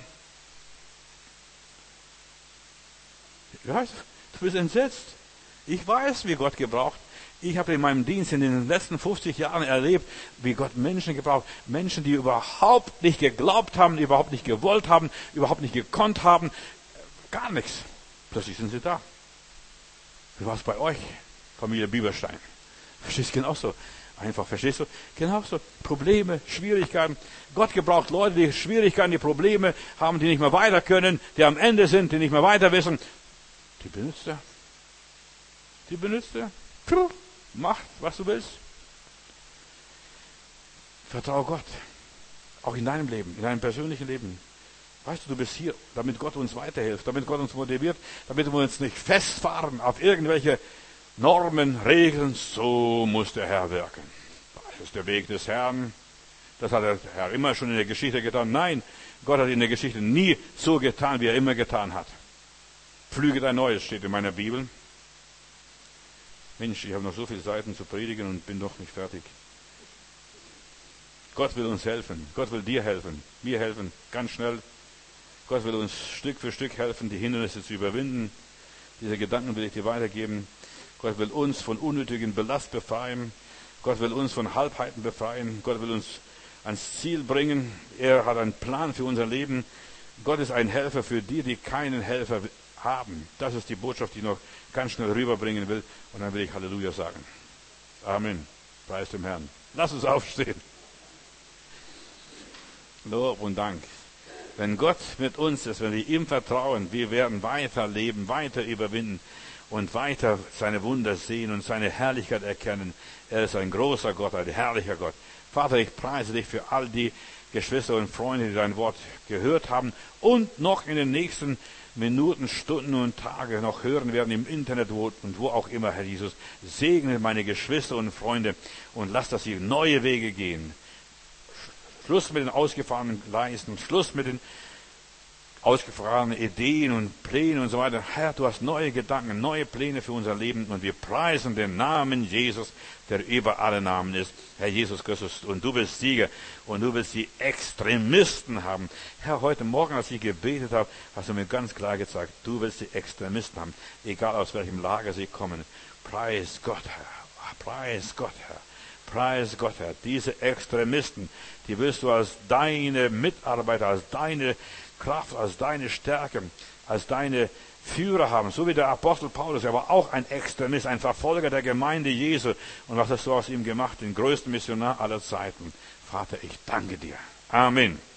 A: Ja, du bist entsetzt. Ich weiß, wie Gott gebraucht. Ich habe in meinem Dienst in den letzten fünfzig Jahren erlebt, wie Gott Menschen gebraucht. Menschen, die überhaupt nicht geglaubt haben, die überhaupt nicht gewollt haben, überhaupt nicht gekonnt haben. Gar nichts. Plötzlich sind sie da. Wie war es bei euch, Familie Bieberstein? Verstehst du, genauso. Einfach, verstehst du? Genauso. Probleme, Schwierigkeiten. Gott gebraucht Leute, die Schwierigkeiten, die Probleme haben, die nicht mehr weiter können, die am Ende sind, die nicht mehr weiter wissen. Die benutzt er. Die benutzt er. Puh, mach, was du willst. Vertraue Gott. Auch in deinem Leben, in deinem persönlichen Leben. Weißt du, du bist hier, damit Gott uns weiterhilft, damit Gott uns motiviert, damit wir uns nicht festfahren auf irgendwelche Normen, Regeln. So muss der Herr wirken. Das ist der Weg des Herrn. Das hat der Herr immer schon in der Geschichte getan. Nein, Gott hat in der Geschichte nie so getan, wie er immer getan hat. Pflüge dein Neues, steht in meiner Bibel. Mensch, ich habe noch so viele Seiten zu predigen und bin doch nicht fertig. Gott will uns helfen. Gott will dir helfen. Mir helfen. Ganz schnell. Gott will uns Stück für Stück helfen, die Hindernisse zu überwinden. Diese Gedanken will ich dir weitergeben. Gott will uns von unnötigen Belast befreien. Gott will uns von Halbheiten befreien. Gott will uns ans Ziel bringen. Er hat einen Plan für unser Leben. Gott ist ein Helfer für die, die keinen Helfer haben. Das ist die Botschaft, die ich noch ganz schnell rüberbringen will. Und dann will ich Halleluja sagen. Amen. Preis dem Herrn. Lass uns aufstehen. Lob und Dank. Wenn Gott mit uns ist, wenn wir ihm vertrauen, wir werden weiter leben, weiter überwinden und weiter seine Wunder sehen und seine Herrlichkeit erkennen. Er ist ein großer Gott, ein herrlicher Gott. Vater, ich preise dich für all die Geschwister und Freunde, die dein Wort gehört haben und noch in den nächsten Minuten, Stunden und Tage noch hören werden im Internet wo, und wo auch immer, Herr Jesus. Segne meine Geschwister und Freunde und lass, dass sie neue Wege gehen. Schluss mit den ausgefahrenen Leisten, Schluss mit den ausgefahrenen Ideen und Plänen und so weiter. Herr, du hast neue Gedanken, neue Pläne für unser Leben und wir preisen den Namen Jesus, der über alle Namen ist. Herr Jesus Christus, und du bist Sieger und du willst die Extremisten haben. Herr, heute Morgen, als ich gebetet habe, hast du mir ganz klar gesagt, du willst die Extremisten haben, egal aus welchem Lager sie kommen. Preis Gott, Herr. Preis Gott, Herr. Preis Gott, Herr. Diese Extremisten, die willst du als deine Mitarbeiter, als deine Kraft, als deine Stärke, als deine Führer haben. So wie der Apostel Paulus, er war auch ein Extremist, ein Verfolger der Gemeinde Jesu. Und was hast du aus ihm gemacht? Den größten Missionar aller Zeiten. Vater, ich danke dir. Amen.